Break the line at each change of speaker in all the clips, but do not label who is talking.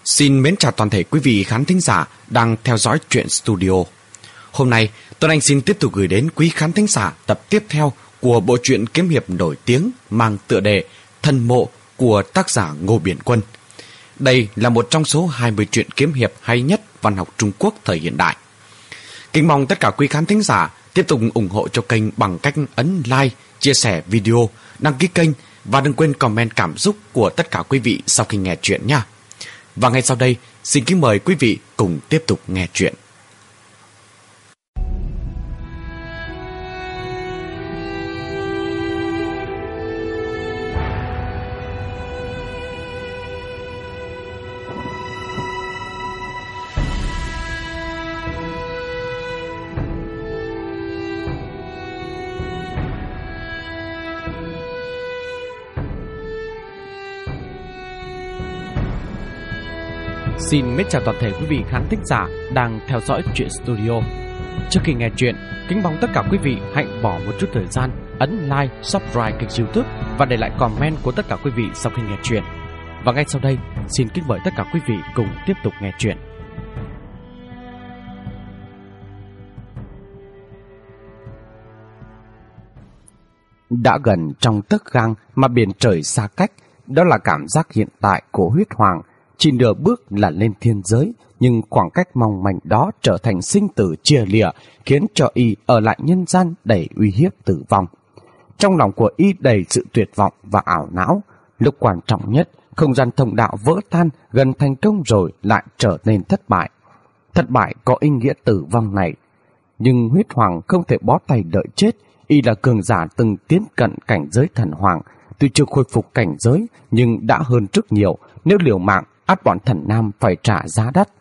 Xin mến chào toàn thể quý vị khán thính giả đang theo dõi Truyện Studio. Hôm nay, Tuấn Anh xin tiếp tục gửi đến quý khán thính giả tập tiếp theo của bộ truyện kiếm hiệp nổi tiếng mang tựa đề Thần Mộ của tác giả Ngô Biển Quân. Đây là một trong số 20 truyện kiếm hiệp hay nhất văn học Trung Quốc thời hiện đại. Kính mong tất cả quý khán thính giả tiếp tục ủng hộ cho kênh bằng cách ấn like, chia sẻ video, đăng ký kênh và đừng quên comment cảm xúc của tất cả quý vị sau khi nghe truyện nha. Và ngay sau đây, xin kính mời quý vị cùng tiếp tục nghe truyện. Xin mến chào toàn thể quý vị khán thính giả đang theo dõi Truyện Studio. Trước khi nghe truyện, kính mong tất cả quý vị hãy bỏ một chút thời gian ấn like, subscribe kênh YouTube và để lại comment của tất cả quý vị sau khi nghe truyện. Và ngay sau đây, xin kính mời tất cả quý vị cùng tiếp tục nghe truyện. Đã gần trong tấc gang mà biển trời xa cách, đó là cảm giác hiện tại của Huyết Hoàng. Chỉ nửa bước là lên thiên giới, nhưng khoảng cách mong manh đó trở thành sinh tử chia lìa, khiến cho y ở lại nhân gian đầy uy hiếp tử vong. Trong lòng của y đầy sự tuyệt vọng và ảo não. Lúc quan trọng nhất, không gian thông đạo vỡ tan, gần thành công rồi lại trở nên thất bại. Thất bại có ý nghĩa tử vong này. Nhưng Huyết Hoàng không thể bó tay đợi chết. Y là cường giả từng tiến cận cảnh giới thần hoàng. Tuy chưa khôi phục cảnh giới, nhưng đã hơn rất nhiều. Nếu liều mạng, ắt bọn thần nam phải trả giá đắt.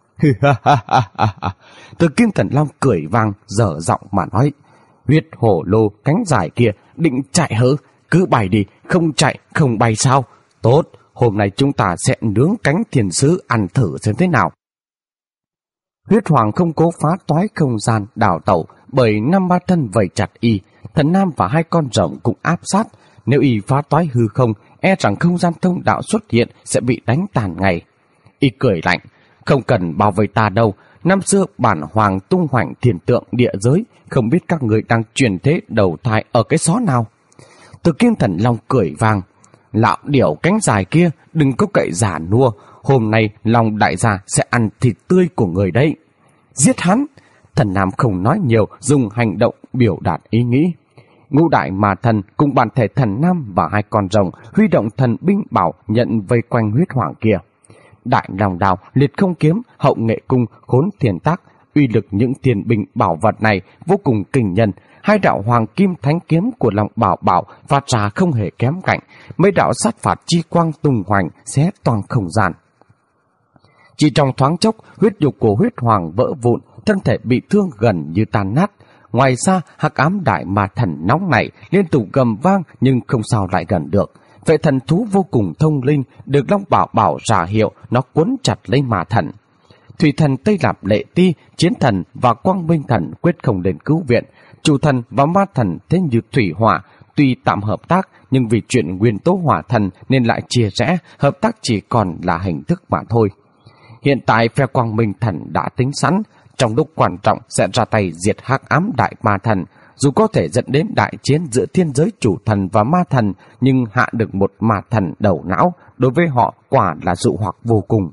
Từ Kim Thần Long cười vang, dở giọng mà nói: Huyết hổ lô cánh dài kia định chạy hứ? Cứ bay đi, không chạy không bay sao? Tốt, hôm nay chúng ta sẽ nướng cánh thiên sứ ăn thử xem thế nào. Huyết Hoàng không cố phá toái không gian đào tẩu, bởi 5-3 thân vây chặt y. Thần nam và 2 con rồng cũng áp sát. Nếu y phá toái hư không, e rằng không gian thông đạo xuất hiện sẽ bị đánh tàn ngay. Y cười lạnh: Không cần bảo vệ ta đâu. Năm xưa bản hoàng tung hoành thiên tượng địa giới, không biết các người đang truyền thế đầu thai ở cái xó nào. Từ Kim Thần Long cười vang: Lão điểu cánh dài kia, đừng có cậy giả nua. Hôm nay Long đại gia sẽ ăn thịt tươi của người đấy. Giết hắn! Thần nam không nói nhiều, dùng hành động biểu đạt ý nghĩ. Ngũ đại mà thần cùng bản thể thần nam và 2 con rồng huy động thần binh bảo nhận vây quanh Huyết Hoàng kia. Đại long đào, liệt không kiếm, hậu nghệ cung, khốn thiền tác, uy lực những tiền binh bảo vật này vô cùng kinh nhân. 2 đạo hoàng kim thánh kiếm của Long Bảo Bảo phát ra không hề kém cạnh. Mấy đạo sát phạt chi quang tung hoành xé toang không gian. Chỉ trong thoáng chốc, huyết nhục của Huyết Hoàng vỡ vụn, thân thể bị thương gần như tan nát. Ngoài ra, hắc ám đại ma thần nóng này liên tục gầm vang nhưng không sao lại gần được. Vệ thần thú vô cùng thông linh, được Long Bảo Bảo ra hiệu, nó quấn chặt lấy ma thần. Thủy thần Tây Lạp Lệ Ti, Chiến thần và Quang Minh thần quyết không đến cứu viện. Chủ thần và ma thần thế như thủy hỏa, tuy tạm hợp tác nhưng vì chuyện nguyên tố hỏa thần nên lại chia rẽ, hợp tác chỉ còn là hình thức mà thôi. Hiện tại phe Quang Minh thần đã tính sẵn, trong lúc quan trọng sẽ ra tay diệt hắc ám đại ma thần. Dù có thể dẫn đến đại chiến giữa thiên giới chủ thần và ma thần, nhưng hạ được một ma thần đầu não, đối với họ quả là dụ hoặc vô cùng.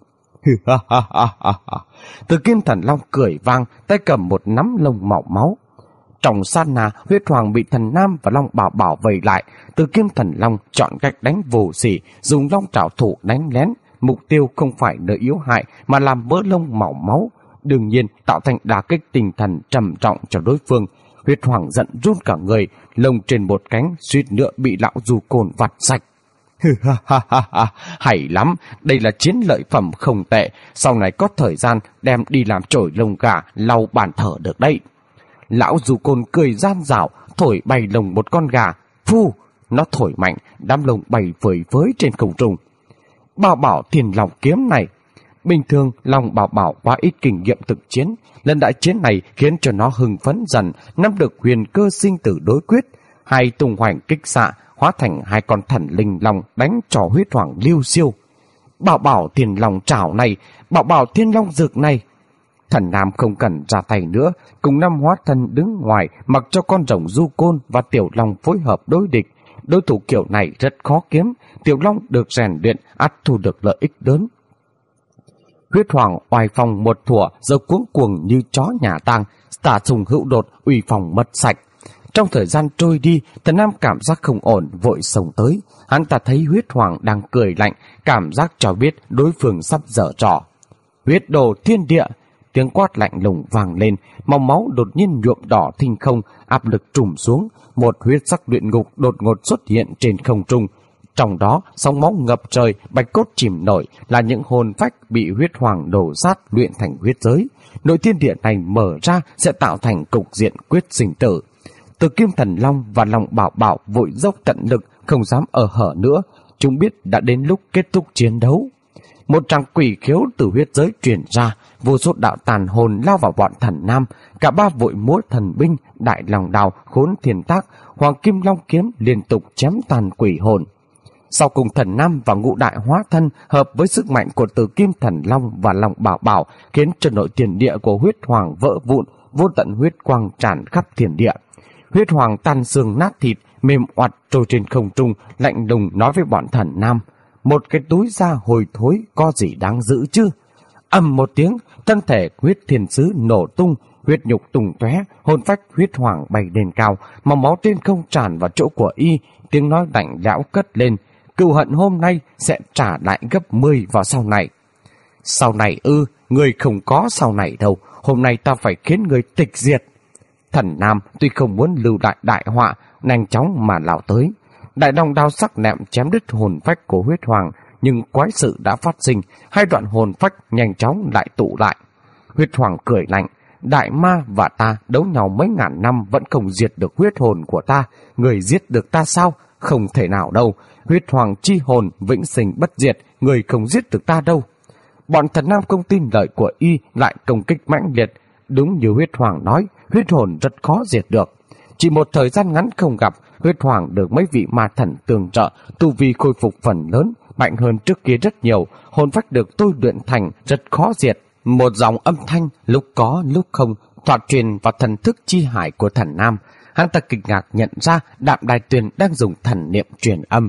Từ Kim Thần Long cười vang, tay cầm một nắm lông màu máu. Trong sát na, Huyết Hoàng bị thần nam và Long Bảo Bảo vây lại. Từ Kim Thần Long chọn cách đánh vô sỉ, dùng long trảo thủ đánh lén. Mục tiêu không phải nơi yếu hại mà làm vỡ lông màu máu, đương nhiên tạo thành đả kích tinh thần trầm trọng cho đối phương. Huyết Hoàng giận run cả người, lông trên một cánh suýt nữa bị lão du côn vặt sạch. Hay lắm, đây là chiến lợi phẩm không tệ, sau này có thời gian đem đi làm chổi lông gà lau bàn thờ được đấy. Lão du côn cười gian dảo, thổi bay lông một con gà. Phu! Nó thổi mạnh, đám lông bay phơi phới trên không trung. Bảo Bảo Thiên Long kiếm này, bình thường Long Bảo Bảo quá ít kinh nghiệm thực chiến, lần đại chiến này khiến cho nó hưng phấn dần, nắm được huyền cơ sinh tử đối quyết. 2 tung hoành kích xạ hóa thành 2 con thần linh long đánh trò Huyết Hoàng liêu xiêu. Bảo bảo thiên long trảo này, bảo bảo thiên long dược này. Thần Nam không cần ra tay nữa, cùng năm hóa thân đứng ngoài mặc cho con rồng du côn và tiểu long phối hợp đối địch. Đối thủ kiểu này rất khó kiếm, tiểu long được rèn luyện ắt thu được lợi ích lớn. Huyết Hoàng oai phong một thủa, giờ cuống cuồng như chó nhà tang, tả sùng hữu đột, uy phong mất sạch. Trong thời gian trôi đi, Thần Nam cảm giác không ổn, vội xông tới. Hắn ta thấy Huyết Hoàng đang cười lạnh, cảm giác cho biết đối phương sắp dở trò. Huyết đồ thiên địa, tiếng quát lạnh lùng vang lên, màu máu đột nhiên nhuộm đỏ thinh không, áp lực trùm xuống, một huyết sắc luyện ngục đột ngột xuất hiện trên không trung. Trong đó, sóng máu ngập trời, bạch cốt chìm nổi là những hồn phách bị Huyết Hoàng đổ sát luyện thành huyết giới. Nội thiên địa này mở ra sẽ tạo thành cục diện quyết sinh tử. Từ Kim Thần Long và Long Bảo Bảo vội dốc tận lực, không dám ở hở nữa. Chúng biết đã đến lúc kết thúc chiến đấu. Một tràng quỷ khiếu từ huyết giới truyền ra, vô số đạo tàn hồn lao vào bọn Thần Nam. Cả ba vội múa thần binh, đại lòng đào, khốn thiên tác, hoàng kim long kiếm liên tục chém tàn quỷ hồn. Sau cùng Thần Nam và ngũ đại hóa thân hợp với sức mạnh của Từ Kim Thần Long và Long Bảo Bảo, khiến cho nội tiền địa của Huyết Hoàng vỡ vụn, vô tận huyết quang tràn khắp thiên địa. Huyết Hoàng tan xương nát thịt, mềm oặt trôi trên không trung, lạnh lùng nói với bọn Thần Nam: một cái túi da hồi thối có gì đáng giữ chứ? Ầm một tiếng, thân thể huyết thiên sứ nổ tung, huyết nhục tung tóe, hồn phách Huyết Hoàng bay lên cao, màu máu trên không tràn vào chỗ của y, tiếng nói lạnh lẽo cất lên: cừu hận hôm nay sẽ trả lại gấp 10 vào sau này. Sau này ư? Người không có sau này đâu, hôm nay ta phải khiến người tịch diệt. Thần Nam tuy không muốn lưu lại đại họa, nhanh chóng mà lao tới. Đại long đao sắc nẹm chém đứt hồn phách của Huyết Hoàng, nhưng quái sự đã phát sinh, hai đoạn hồn phách nhanh chóng lại tụ lại. Huyết Hoàng cười lạnh: đại ma và ta đấu nhau mấy ngàn năm vẫn không diệt được huyết hồn của ta, người giết được ta sao? Không thể nào đâu. Huyết Hoàng chi hồn vĩnh sinh bất diệt, người không giết được ta đâu. Bọn Thần Nam không tin lời của y, lại công kích mãnh liệt. Đúng như Huyết Hoàng nói, huyết hồn rất khó diệt được. Chỉ một thời gian ngắn không gặp, Huyết Hoàng được mấy vị ma thần tương trợ, tu vi khôi phục phần lớn, mạnh hơn trước kia rất nhiều, hồn phách được tôi luyện thành rất khó diệt. Một dòng âm thanh lúc có lúc không thoạt truyền vào thần thức chi hải của Thần Nam. Hắn ta kinh ngạc nhận ra Đạm Đài Tuyền đang dùng thần niệm truyền âm.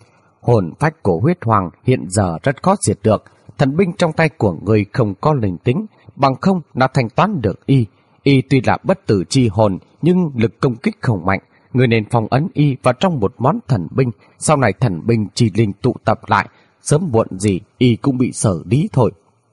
Hồn phách của Huyết Hoàng hiện giờ rất khó diệt được, thần binh trong tay của người không có linh tính, bằng không đã thanh toán được y. Y tuy là bất tử chi hồn, nhưng lực công kích không mạnh, người nên phong ấn y vào trong một món thần binh, sau này thần binh chi linh tụ tập lại, sớm muộn gì y cũng bị xử lý thôi.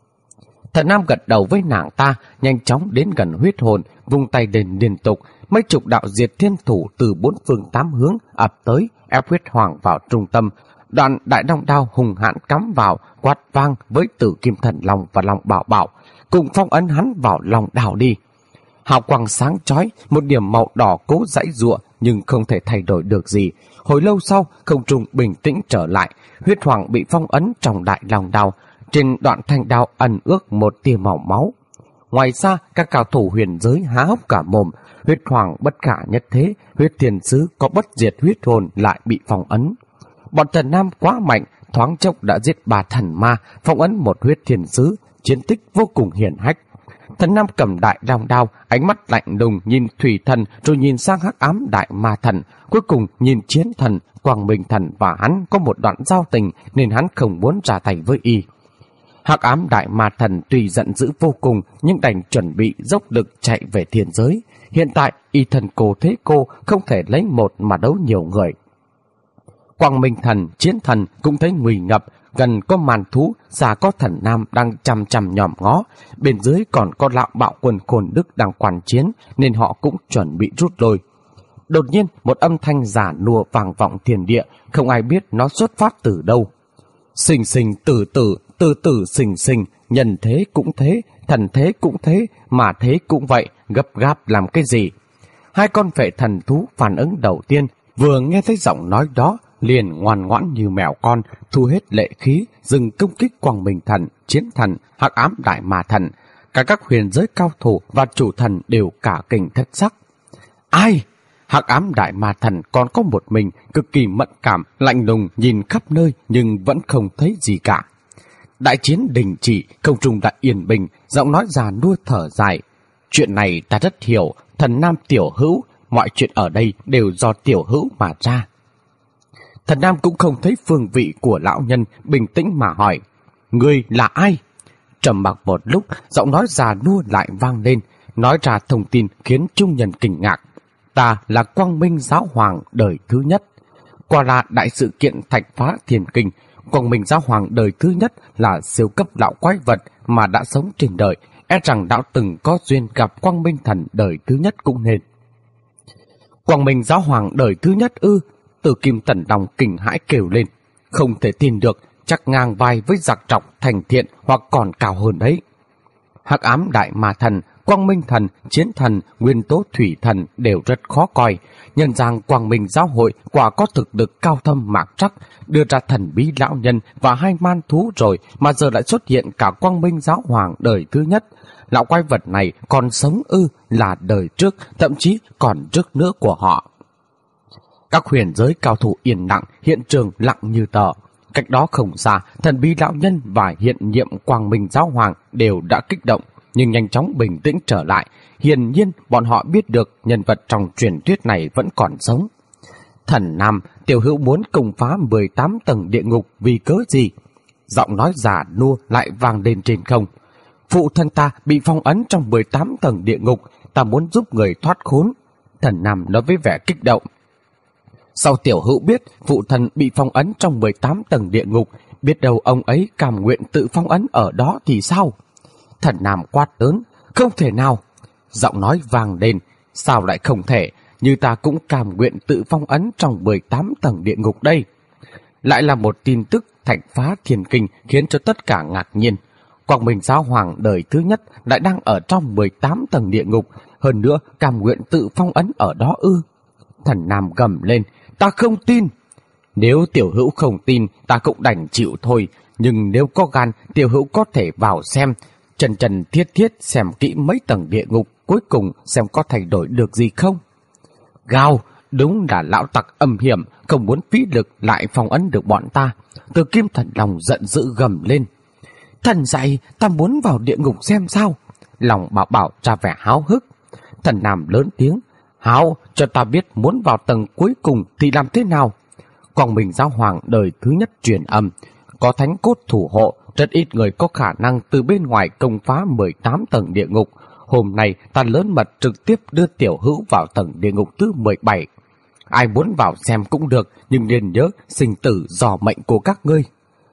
Thần Nam gật đầu với nàng ta, nhanh chóng đến gần huyết hồn, vung tay lên liên tục, mấy chục đạo diệt thiên thủ từ bốn phương tám hướng ập tới, ép Huyết Hoàng vào trung tâm. Đoạn đại long đao hùng hãn cắm vào, quát vang với Tử Kim Thần Long và Long Bảo Bảo, cùng phong ấn hắn vào lòng đào đi. Hào quang sáng chói, một điểm màu đỏ cố giãy giụa nhưng không thể thay đổi được gì. Hồi lâu sau, không trung bình tĩnh trở lại, Huyết Hoàng bị phong ấn trong đại long đao. Trên đoạn thanh đao ẩn ước một tia màu máu. Ngoài ra, các cao thủ huyền giới há hốc cả mồm. Huyết Hoàng bất khả nhất thế, huyết thiên sứ có bất diệt huyết hồn lại bị phong ấn. Bọn Thần Nam quá mạnh, thoáng chốc đã giết 3 thần ma, phong ấn một huyết thiên sứ, chiến tích vô cùng hiển hách. Thần Nam cầm đại long đao, ánh mắt lạnh lùng nhìn thủy thần, rồi nhìn sang hắc ám đại ma thần, cuối cùng nhìn chiến thần. Quang Minh Thần và hắn có một đoạn giao tình nên hắn không muốn ra tay với y. Hắc ám đại ma thần tuy giận dữ vô cùng nhưng đành chuẩn bị dốc lực chạy về thiên giới. Hiện tại y thần cô thế cô, không thể lấy một mà đấu nhiều người. Quang Minh Thần, chiến thần cũng thấy nguy ngập, gần có màn thú, xa có Thần Nam đang chằm chằm nhòm ngó, bên dưới còn có lão bạo quân Khôn Đức đang quản chiến nên họ cũng chuẩn bị rút lui. Đột nhiên một âm thanh giả nua vang vọng thiên địa, không ai biết nó xuất phát từ đâu. Sinh sinh tử tử, tử tử sinh sinh, nhân thế cũng thế, thần thế cũng thế, mà thế cũng vậy, gấp gáp làm cái gì? Hai con phệ thần thú phản ứng đầu tiên, vừa nghe thấy giọng nói đó, liền ngoan ngoãn như mèo con, thu hết lệ khí, dừng công kích Quang Minh Thần, chiến thần, hắc ám đại ma thần. Cả các huyền giới cao thủ và chủ thần đều cả kinh thất sắc. Ai? Hắc ám đại ma thần còn có một mình, cực kỳ mẫn cảm, lạnh lùng nhìn khắp nơi nhưng vẫn không thấy gì cả. Đại chiến đình chỉ, không trung đã yên bình, giọng nói già nua thở dài. Chuyện này ta rất hiểu, thần Nam tiểu hữu, mọi chuyện ở đây đều do tiểu hữu mà ra. Thần Nam cũng không thấy phương vị của lão nhân, bình tĩnh mà hỏi, ngươi là ai? Trầm mặc một lúc, giọng nói già nua lại vang lên, nói ra thông tin khiến chung nhân kinh ngạc. Ta là Quang Minh Giáo Hoàng đời thứ nhất. Qua là đại sự kiện thạch phá thiên kinh, Quang Minh Giáo Hoàng đời thứ nhất là siêu cấp lão quái vật mà đã sống trên đời, e rằng đã từng có duyên gặp Quang Minh Thần đời thứ nhất cũng nên. Quang Minh Giáo Hoàng đời thứ nhất ư? Từ Kim Tần Long kinh hãi kêu lên, không thể tin được, chắc ngang vai với giặc trọc thành thiện hoặc còn cao hơn đấy. Hắc ám đại ma thần, Quang Minh Thần, Chiến Thần, Nguyên tố thủy thần đều rất khó coi. Nhân rằng Quang Minh Giáo hội quả có thực lực cao thâm mạc trắc, đưa ra thần bí lão nhân và hai man thú rồi mà giờ lại xuất hiện cả Quang Minh Giáo Hoàng đời thứ nhất. Lão quái vật này còn sống ư? Là đời trước, thậm chí còn trước nữa của họ. Các huyền giới cao thủ yên lặng, hiện trường lặng như tờ. Cách đó không xa, thần bí lão nhân và hiện nhiệm Quang Minh Giáo Hoàng đều đã kích động, nhưng nhanh chóng bình tĩnh trở lại. Hiển nhiên bọn họ biết được nhân vật trong truyền thuyết này vẫn còn sống. Thần Nam, tiểu hữu muốn công phá 18 tầng địa ngục vì cớ gì? Giọng nói già nua lại vang lên trên không. Phụ thân ta bị phong ấn trong 18 tầng địa ngục, ta muốn giúp người thoát khốn. Thần Nam nói với vẻ kích động. Sao tiểu hữu biết phụ thân bị phong ấn trong 18 tầng địa ngục, biết đâu ông ấy cam nguyện tự phong ấn ở đó thì sao? Thần Nam quát lớn, không thể nào. Giọng nói vang lên, sao lại không thể, như ta cũng cam nguyện tự phong ấn trong 18 tầng địa ngục đây. Lại là một tin tức thạch phá thiên kinh khiến cho tất cả ngạc nhiên. Quang Minh Giáo Hoàng đời thứ nhất lại đang ở trong 18 tầng địa ngục, hơn nữa cam nguyện tự phong ấn ở đó ư? Thần Nam gầm lên, ta không tin. Nếu tiểu hữu không tin, ta cũng đành chịu thôi, nhưng nếu có gan, tiểu hữu có thể vào xem, chân thiết xem kỹ mấy tầng địa ngục, cuối cùng xem có thay đổi được gì không. Gào, đúng là lão tặc âm hiểm, không muốn phí lực lại phong ấn được bọn ta. Từ Kim Thần Long giận dữ gầm lên. Thần dạy, ta muốn vào địa ngục xem sao. Lòng bảo ra vẻ háo hức. Thần Nam lớn tiếng, háo, cho ta biết muốn vào tầng cuối cùng thì làm thế nào. Quang Minh Giáo Hoàng đời thứ nhất truyền âm, có thánh cốt thủ hộ, rất ít người có khả năng từ bên ngoài công phá 18 tầng địa ngục. Hôm nay ta lớn mật trực tiếp đưa tiểu hữu vào tầng địa ngục thứ 17. Ai muốn vào xem cũng được, nhưng nên nhớ sinh tử do mệnh của các ngươi.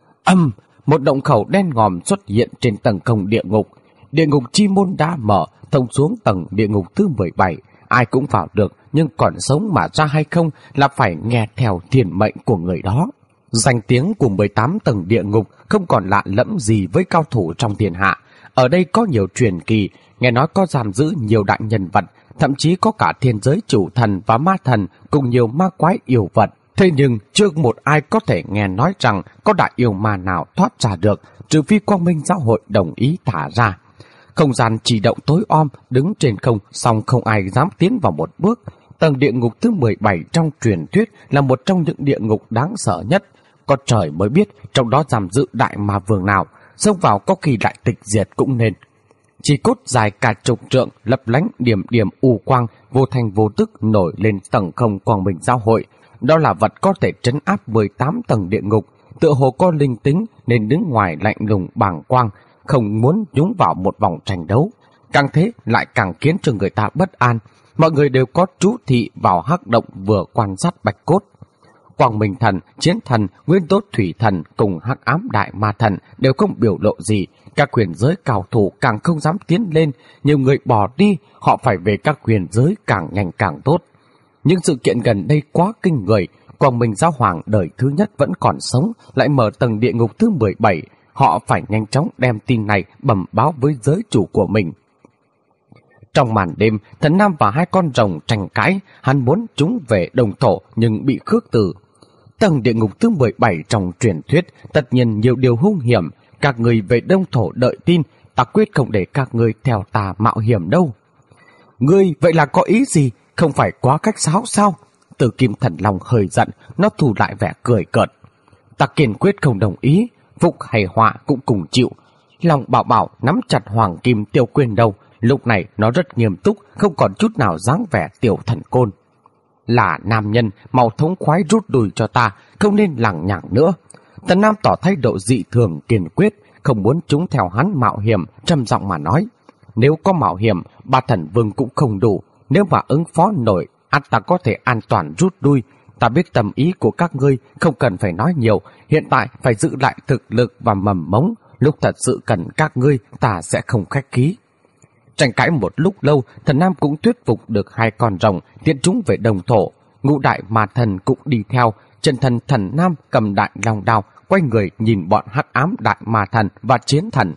Một động khẩu đen ngòm xuất hiện trên tầng không địa ngục. Địa ngục chi môn đã mở, thông xuống tầng địa ngục thứ 17. Ai cũng vào được, nhưng còn sống mà ra hay không là phải nghe theo thiên mệnh của người đó. Danh tiếng của 18 tầng địa ngục không còn lạ lẫm gì với cao thủ trong thiên hạ. Ở đây có nhiều truyền kỳ, nghe nói có giam giữ nhiều đại nhân vật, thậm chí có cả thiên giới chủ thần và ma thần cùng nhiều ma quái yêu vật. Thế nhưng chưa một ai có thể nghe nói rằng có đại yêu ma nào thoát ra được, trừ phi Quang Minh Giáo hội đồng ý thả ra. Không gian chỉ động tối om, đứng trên không, song không ai dám tiến vào một bước. Tầng địa ngục thứ 17 trong truyền thuyết là một trong những địa ngục đáng sợ nhất. Có trời mới biết trong đó giam giữ đại ma vương nào, xông vào có khi lại tịch diệt cũng nên. Chỉ cốt dài cả chục trượng, lấp lánh điểm điểm u quang, vô thành vô tức nổi lên tầng không Quang Minh Giáo hội. Đó là vật có thể trấn áp 18 tầng địa ngục, tựa hồ có linh tính nên đứng ngoài lạnh lùng bàng quang, không muốn nhúng vào một vòng tranh đấu. Càng thế lại càng khiến cho người ta bất an. Mọi người đều có chú thị vào hắc động vừa quan sát bạch cốt. Quang Minh Thần, Chiến Thần, Nguyên tố thủy thần cùng hắc ám đại ma thần đều không biểu lộ gì. Các huyền giới cao thủ càng không dám tiến lên, nhiều người bỏ đi, họ phải về các huyền giới càng nhanh càng tốt. Nhưng sự kiện gần đây quá kinh người, Quang Minh Giáo Hoàng đời thứ nhất vẫn còn sống, lại mở tầng địa ngục thứ 17, họ phải nhanh chóng đem tin này bẩm báo với giới chủ của mình. Trong màn đêm, Thần Nam và hai con rồng tranh cãi, hắn muốn chúng về đồng thổ nhưng bị khước từ. Tầng địa ngục thứ 17 trong truyền thuyết, tất nhiên nhiều điều hung hiểm, các người về đông thổ đợi tin, ta quyết không để các người theo ta mạo hiểm đâu. Ngươi vậy là có ý gì, không phải quá cách sáo sao? Từ Kim Thần Long hơi giận, nó thu lại vẻ cười cợt. Ta kiên quyết không đồng ý. phúc hay họa cũng cùng chịu. Lòng Bảo Bảo nắm chặt hoàng kim tiêu quyên đầu, lúc này nó rất nghiêm túc, không còn chút nào dáng vẻ tiểu thần côn. Là nam nhân, mau thống khoái rút đùi cho ta, không nên lằng nhằng nữa. Tần Nam tỏ thái độ dị thường kiên quyết, không muốn chúng theo hắn mạo hiểm, trầm giọng mà nói. Nếu có mạo hiểm, ba thần vương cũng không đủ, nếu mà ứng phó nổi, ắt ta có thể an toàn rút đuôi. Ta biết tâm ý của các ngươi, không cần phải nói nhiều, hiện tại phải giữ lại thực lực và mầm mống, lúc thật sự cần các ngươi, ta sẽ không khách khí. Tranh cãi một lúc lâu, Thần Nam cũng thuyết phục được hai con rồng, tiễn chúng về đồng thổ. Ngũ đại ma thần cũng đi theo, chân thần Thần Nam cầm đại long đao, quay người nhìn bọn hắc ám đại ma thần và chiến thần.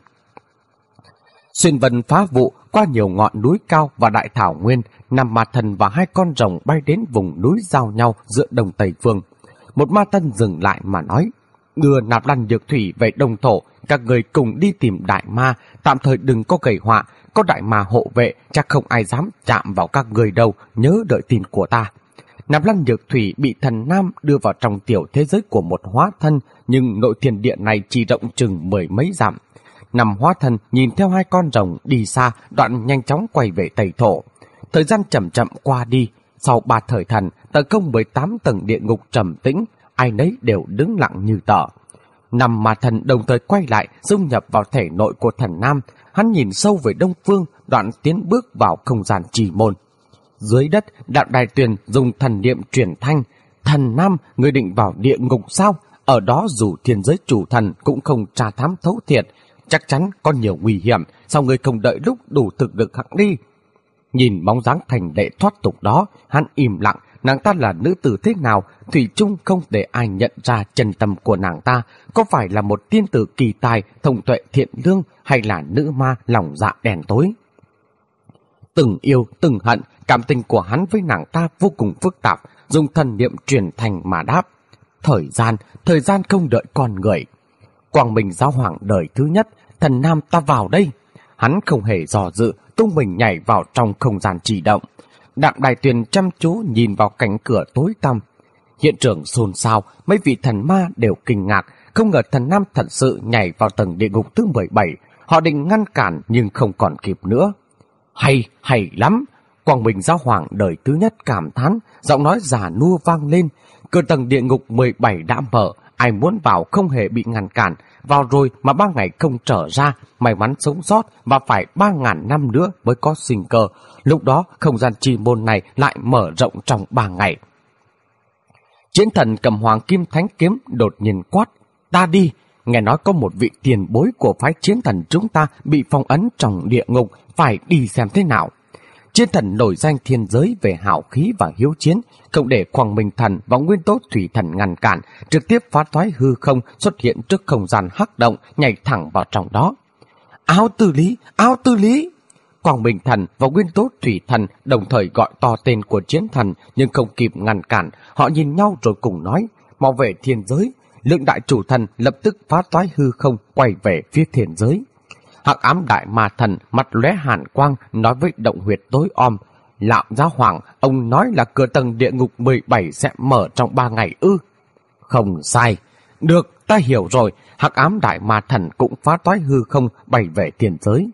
Xuyên vân phá vụ qua nhiều ngọn núi cao và đại thảo nguyên, năm ma thần và hai con rồng bay đến vùng núi giao nhau giữa đông tây phương. Một ma thần dừng lại mà nói, đưa Nạp Lan Nhược Thủy về đông thổ, các người cùng đi tìm đại ma, tạm thời đừng có gây họa, có đại ma hộ vệ, chắc không ai dám chạm vào các người đâu, nhớ đợi tin của ta. Nạp Lan Nhược Thủy bị Thần Nam đưa vào trong tiểu thế giới của một hóa thân, nhưng nội thiên địa này chỉ rộng chừng 10 mấy dặm. Năm hóa thân nhìn theo hai con rồng đi xa, đoạn nhanh chóng quay về Tây Thổ. Thời gian chậm chậm qua đi, sau 3 thời thần, tấn công 18 tầng địa ngục trầm tĩnh, ai nấy đều đứng lặng như tờ. Năm ma thần đồng thời quay lại, dung nhập vào thể nội của Thần Nam. Hắn nhìn sâu về đông phương, đoạn tiến bước vào không gian trì môn. Dưới đất, Đạo Đài Tuyền dùng thần niệm truyền thanh. Thần Nam, người định vào địa ngục sao? Ở đó dù thiên giới chủ thần cũng không tra thám thấu thiệt, chắc chắn có nhiều nguy hiểm, sao người không đợi lúc đủ thực lực hẵng đi? Nhìn bóng dáng thành lệ thoát tục đó, hắn im lặng. Nàng ta là nữ tử thế nào, thủy chung không để ai nhận ra chân tâm của nàng ta, có phải là một tiên tử kỳ tài, thông tuệ thiện lương, hay là nữ ma lòng dạ đen tối. Từng yêu, từng hận, cảm tình của hắn với nàng ta vô cùng phức tạp, dùng thần niệm truyền thành mà đáp. Thời gian không đợi con người. Quang Minh Giáo Hoàng đời thứ nhất, Thần Nam ta vào đây. Hắn không hề dò dự, tung mình nhảy vào trong không gian trì động. Đặng Đài Tuyền chăm chú nhìn vào cánh cửa tối tăm. Hiện trường xôn xao, mấy vị thần ma đều kinh ngạc, không ngờ Thần Nam thật sự nhảy vào tầng địa ngục thứ 17. Họ định ngăn cản nhưng không còn kịp nữa. Hay lắm! Quang Minh Giáo Hoàng đời thứ nhất cảm thán, giọng nói già nua vang lên. Cửa tầng địa ngục 17 đã mở, ai muốn vào không hề bị ngăn cản. Vào rồi mà 3 ngày không trở ra, may mắn sống sót và phải 3.000 năm nữa mới có sinh cơ. Lúc đó không gian chi môn này lại mở rộng trong 3 ngày. Chiến thần cầm hoàng kim thánh kiếm đột nhiên quát, ta đi. Nghe nói có một vị tiền bối của phái chiến thần chúng ta bị phong ấn trong địa ngục, phải đi xem thế nào. Chiến thần nổi danh thiên giới về hào khí và hiếu chiến, không để Quang Minh Thần và Nguyên Tố Thủy Thần ngăn cản, trực tiếp phá thoái hư không xuất hiện trước không gian hắc động, nhảy thẳng vào trong đó. Áo tư lý! Quang Minh Thần và Nguyên Tố Thủy Thần đồng thời gọi to tên của chiến thần, nhưng không kịp ngăn cản. Họ nhìn nhau rồi cùng nói, mau về thiên giới. Lượng đại chủ thần lập tức phá toái hư không, quay về phía thiên giới. Hắc ám đại ma thần mặt lóe hàn quang, nói với động huyệt tối om, Lão Giáo Hoàng, ông nói là cửa tầng địa ngục 17 sẽ mở trong 3 ngày ư? Không sai. Được, ta hiểu rồi. Hắc ám đại ma thần cũng phá toái hư không, bay về thiên giới.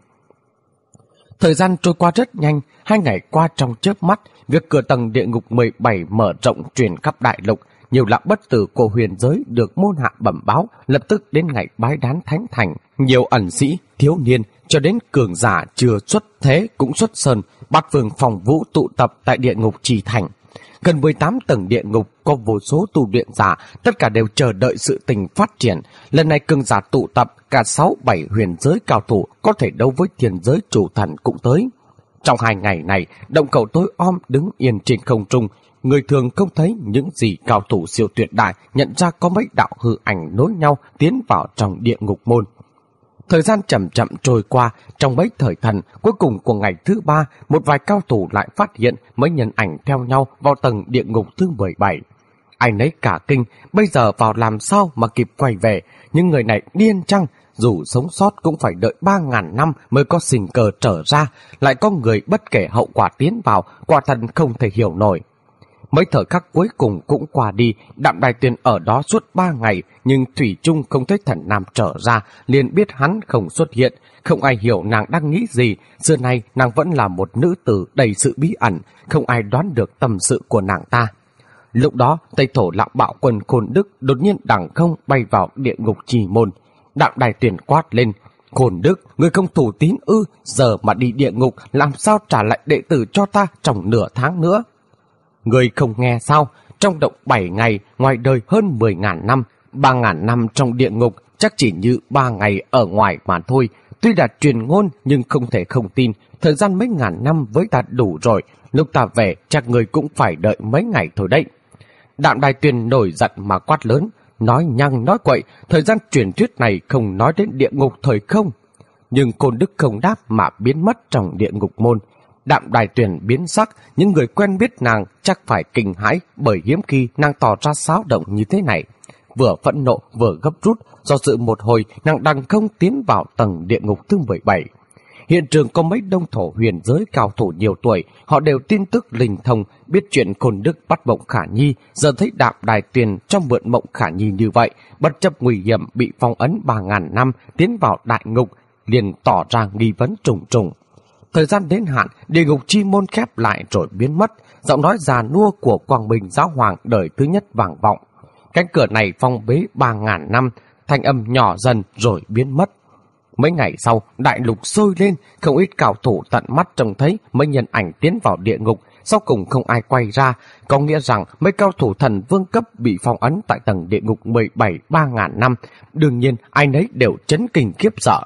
Thời gian trôi qua rất nhanh, 2 ngày qua trong chớp mắt, việc cửa tầng địa ngục 17 mở rộng truyền khắp đại lục. Nhiều lão bất tử của huyền giới được môn hạ bẩm báo, lập tức đến ngày bái đán thánh thành. Nhiều ẩn sĩ, thiếu niên, cho đến cường giả chưa xuất thế cũng xuất sơn, bát phương phòng vũ tụ tập tại địa ngục trì thành. Gần 18 tầng địa ngục có vô số tu luyện giả, tất cả đều chờ đợi sự tình phát triển. Lần này cường giả tụ tập, cả 6-7 huyền giới cao thủ có thể đấu với thiên giới chủ thần cũng tới. Trong 2 ngày này, động cầu tối om đứng yên trên không trung. Người thường không thấy những gì cao thủ siêu tuyệt đại nhận ra có mấy đạo hư ảnh nối nhau tiến vào trong địa ngục môn. Thời gian chậm chậm trôi qua, trong mấy thời thần, cuối cùng của ngày thứ 3, một vài cao thủ lại phát hiện mấy nhân ảnh theo nhau vào tầng địa ngục thứ 17. Ai nấy cả kinh, bây giờ vào làm sao mà kịp quay về, nhưng người này điên chăng? Dù sống sót cũng phải đợi 3.000 năm mới có sinh cơ trở ra, lại có người bất kể hậu quả tiến vào, quả thần không thể hiểu nổi. Mấy thời khắc cuối cùng cũng qua đi, Đạm Đài Tuyền ở đó suốt 3 ngày, nhưng thủy chung không thấy Thần Nam trở ra, liền biết hắn không xuất hiện. Không ai hiểu nàng đang nghĩ gì, xưa nay nàng vẫn là một nữ tử đầy sự bí ẩn, không ai đoán được tâm sự của nàng ta. Lúc đó, Tây Thổ Lão Bạo Quân Khôn Đức đột nhiên đằng không bay vào địa ngục Trì Môn. Đạm Đài Tuyền quát lên: Khôn Đức, ngươi không thủ tín ư? Giờ mà đi địa ngục, làm sao trả lại đệ tử cho ta trong nửa tháng nữa? Ngươi không nghe sao? Trong động 7 ngày, ngoài đời hơn 10.000 năm, 3.000 năm trong địa ngục chắc chỉ như 3 ngày ở ngoài mà thôi. Tuy là truyền ngôn nhưng không thể không tin, thời gian mấy ngàn năm với ta đủ rồi, lúc ta về chắc người cũng phải đợi mấy ngày thôi đấy. Đạm Đài Tuyền nổi giận mà quát lớn: Nói nhăng nói quậy, thời gian truyền thuyết này không nói đến địa ngục thời không. Nhưng Côn Đức không đáp mà biến mất trong địa ngục môn. Đạm Đài Tuyền biến sắc, những người quen biết nàng chắc phải kinh hãi, bởi hiếm khi nàng tỏ ra xáo động như thế này. Vừa phẫn nộ vừa gấp rút, do dự một hồi nàng đằng không tiến vào tầng địa ngục thứ 17. Hiện trường có mấy đông thổ huyền giới cao thủ nhiều tuổi, họ đều tin tức linh thông, biết chuyện Khôn Đức bắt Mộng Khả Nhi. Giờ thấy Đạm Đài Tuyền trong mượn Mộng Khả Nhi như vậy, bất chấp nguy hiểm bị phong ấn 3.000 năm tiến vào đại ngục, liền tỏ ra nghi vấn trùng trùng. Thời gian đến hạn, địa ngục chi môn khép lại rồi biến mất. Giọng nói già nua của Quang Minh Giáo Hoàng đời thứ nhất vang vọng. Cánh cửa này phong bế 3.000 năm, thanh âm nhỏ dần rồi biến mất. Mấy ngày sau, đại lục sôi lên, không ít cao thủ tận mắt trông thấy mấy nhân ảnh tiến vào địa ngục, sau cùng không ai quay ra, có nghĩa rằng mấy cao thủ thần vương cấp bị phong ấn tại tầng địa ngục 17 3.000 năm, đương nhiên ai nấy đều chấn kinh khiếp sợ.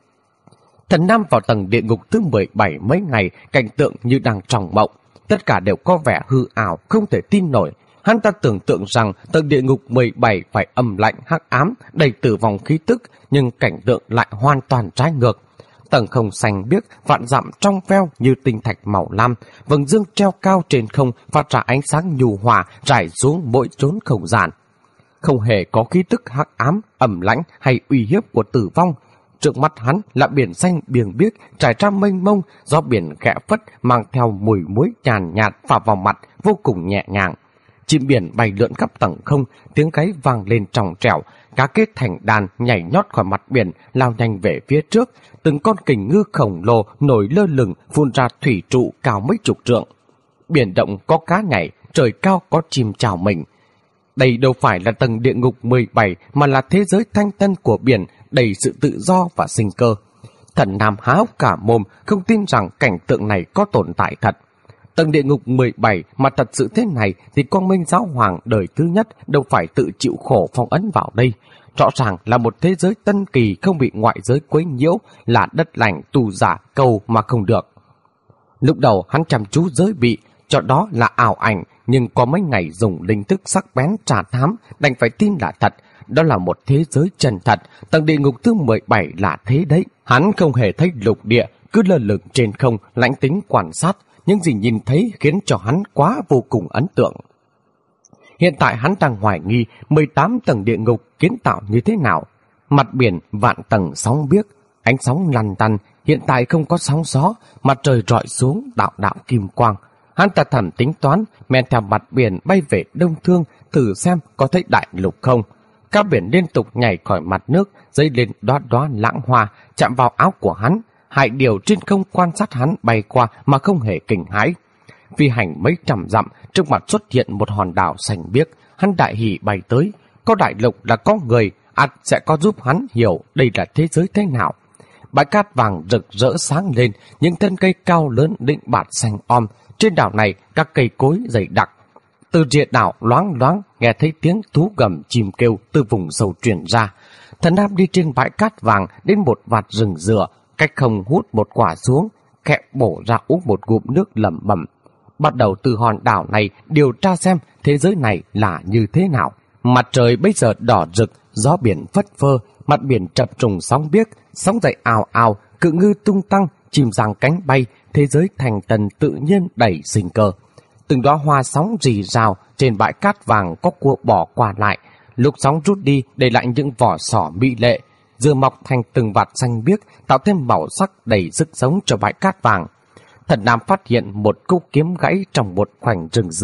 Thần Nam vào tầng địa ngục thứ 17 mấy ngày, cảnh tượng như đang trong mộng, tất cả đều có vẻ hư ảo, không thể tin nổi. Hắn ta tưởng tượng rằng tầng địa ngục 17 phải âm lạnh hắc ám, đầy tử vong khí tức, nhưng cảnh tượng lại hoàn toàn trái ngược. Tầng không xanh biếc, vạn dặm trong veo như tinh thạch màu lam, vầng dương treo cao trên không phát ra ánh sáng nhu hòa rải xuống mỗi chốn không gian. Không hề có khí tức hắc ám, ẩm lãnh hay uy hiếp của tử vong. Trước mắt hắn là biển xanh biếng biếc trải ra mênh mông, gió biển khẽ phất mang theo mùi muối nhàn nhạt phả vào mặt, vô cùng nhẹ nhàng. Chim biển bay lượn khắp tầng không, tiếng gáy vang lên trong trẻo, cá kết thành đàn nhảy nhót khỏi mặt biển, lao nhanh về phía trước. Từng con kình ngư khổng lồ nổi lơ lửng phun ra thủy trụ cao mấy chục trượng. Biển động có cá nhảy, trời cao có chim chào mình. Đây đâu phải là tầng địa ngục 17 mà là thế giới thanh tân của biển, đầy sự tự do và sinh cơ. Thần Nam há hốc cả mồm, không tin rằng cảnh tượng này có tồn tại thật. Tầng địa ngục 17 mà thật sự thế này thì Quang Minh Giáo Hoàng đời thứ nhất đâu phải tự chịu khổ phong ấn vào đây. Rõ ràng là một thế giới tân kỳ không bị ngoại giới quấy nhiễu, là đất lành tù giả cầu mà không được. Lúc đầu hắn chăm chú giới bị, cho đó là ảo ảnh, nhưng có mấy ngày dùng linh thức sắc bén tra thám, đành phải tin là thật. Đó là một thế giới chân thật, tầng địa ngục thứ 17 là thế đấy. Hắn không hề thấy lục địa, cứ lơ lửng trên không, lãnh tính quan sát. Những gì nhìn thấy khiến cho hắn quá vô cùng ấn tượng. Hiện tại hắn đang hoài nghi 18 tầng địa ngục kiến tạo như thế nào. Mặt biển vạn tầng sóng biếc, ánh sóng lăn tăn, hiện tại không có sóng gió, mặt trời rọi xuống đạo đạo kim quang. Hắn ta thầm tính toán, men theo mặt biển bay về Đông Thương, thử xem có thấy đại lục không. Cá biển liên tục nhảy khỏi mặt nước, dấy lên đóa đóa lãng hoa, chạm vào áo của hắn. Hải điều trên không quan sát hắn bay qua mà không hề kinh hãi. Phi hành mấy trăm dặm, trước mặt xuất hiện một hòn đảo xanh biếc, hắn đại hỉ bay tới. Có đại lục là có người, ắt sẽ có giúp hắn hiểu đây là thế giới thế nào. Bãi cát vàng rực rỡ sáng lên, những thân cây cao lớn định bạt xanh om. Trên đảo này các cây cối dày đặc. Từ rìa đảo loáng loáng nghe thấy tiếng thú gầm chim kêu từ vùng sâu truyền ra. Thần Nam đi trên bãi cát vàng đến một vạt rừng dừa, cách không hút một quả xuống, khẽ bổ ra uống một ngụm nước lẩm bẩm. Bắt đầu từ hòn đảo này điều tra xem thế giới này là như thế nào. Mặt trời bây giờ đỏ rực, gió biển phất phơ, mặt biển chập trùng sóng biếc, sóng dậy ào ào, cự ngư tung tăng, chim giang cánh bay, thế giới thành tần tự nhiên đầy sinh cơ. Từng đóa hoa sóng rì rào, trên bãi cát vàng có cua bò qua lại, lúc sóng rút đi để lại những vỏ sò mỹ lệ, dừa mọc thành từng vạt xanh biếc, tạo thêm màu sắc đầy sức sống cho bãi cát vàng. Thần Nam phát hiện một câu kiếm gãy trong một khoảnh rừng dừa,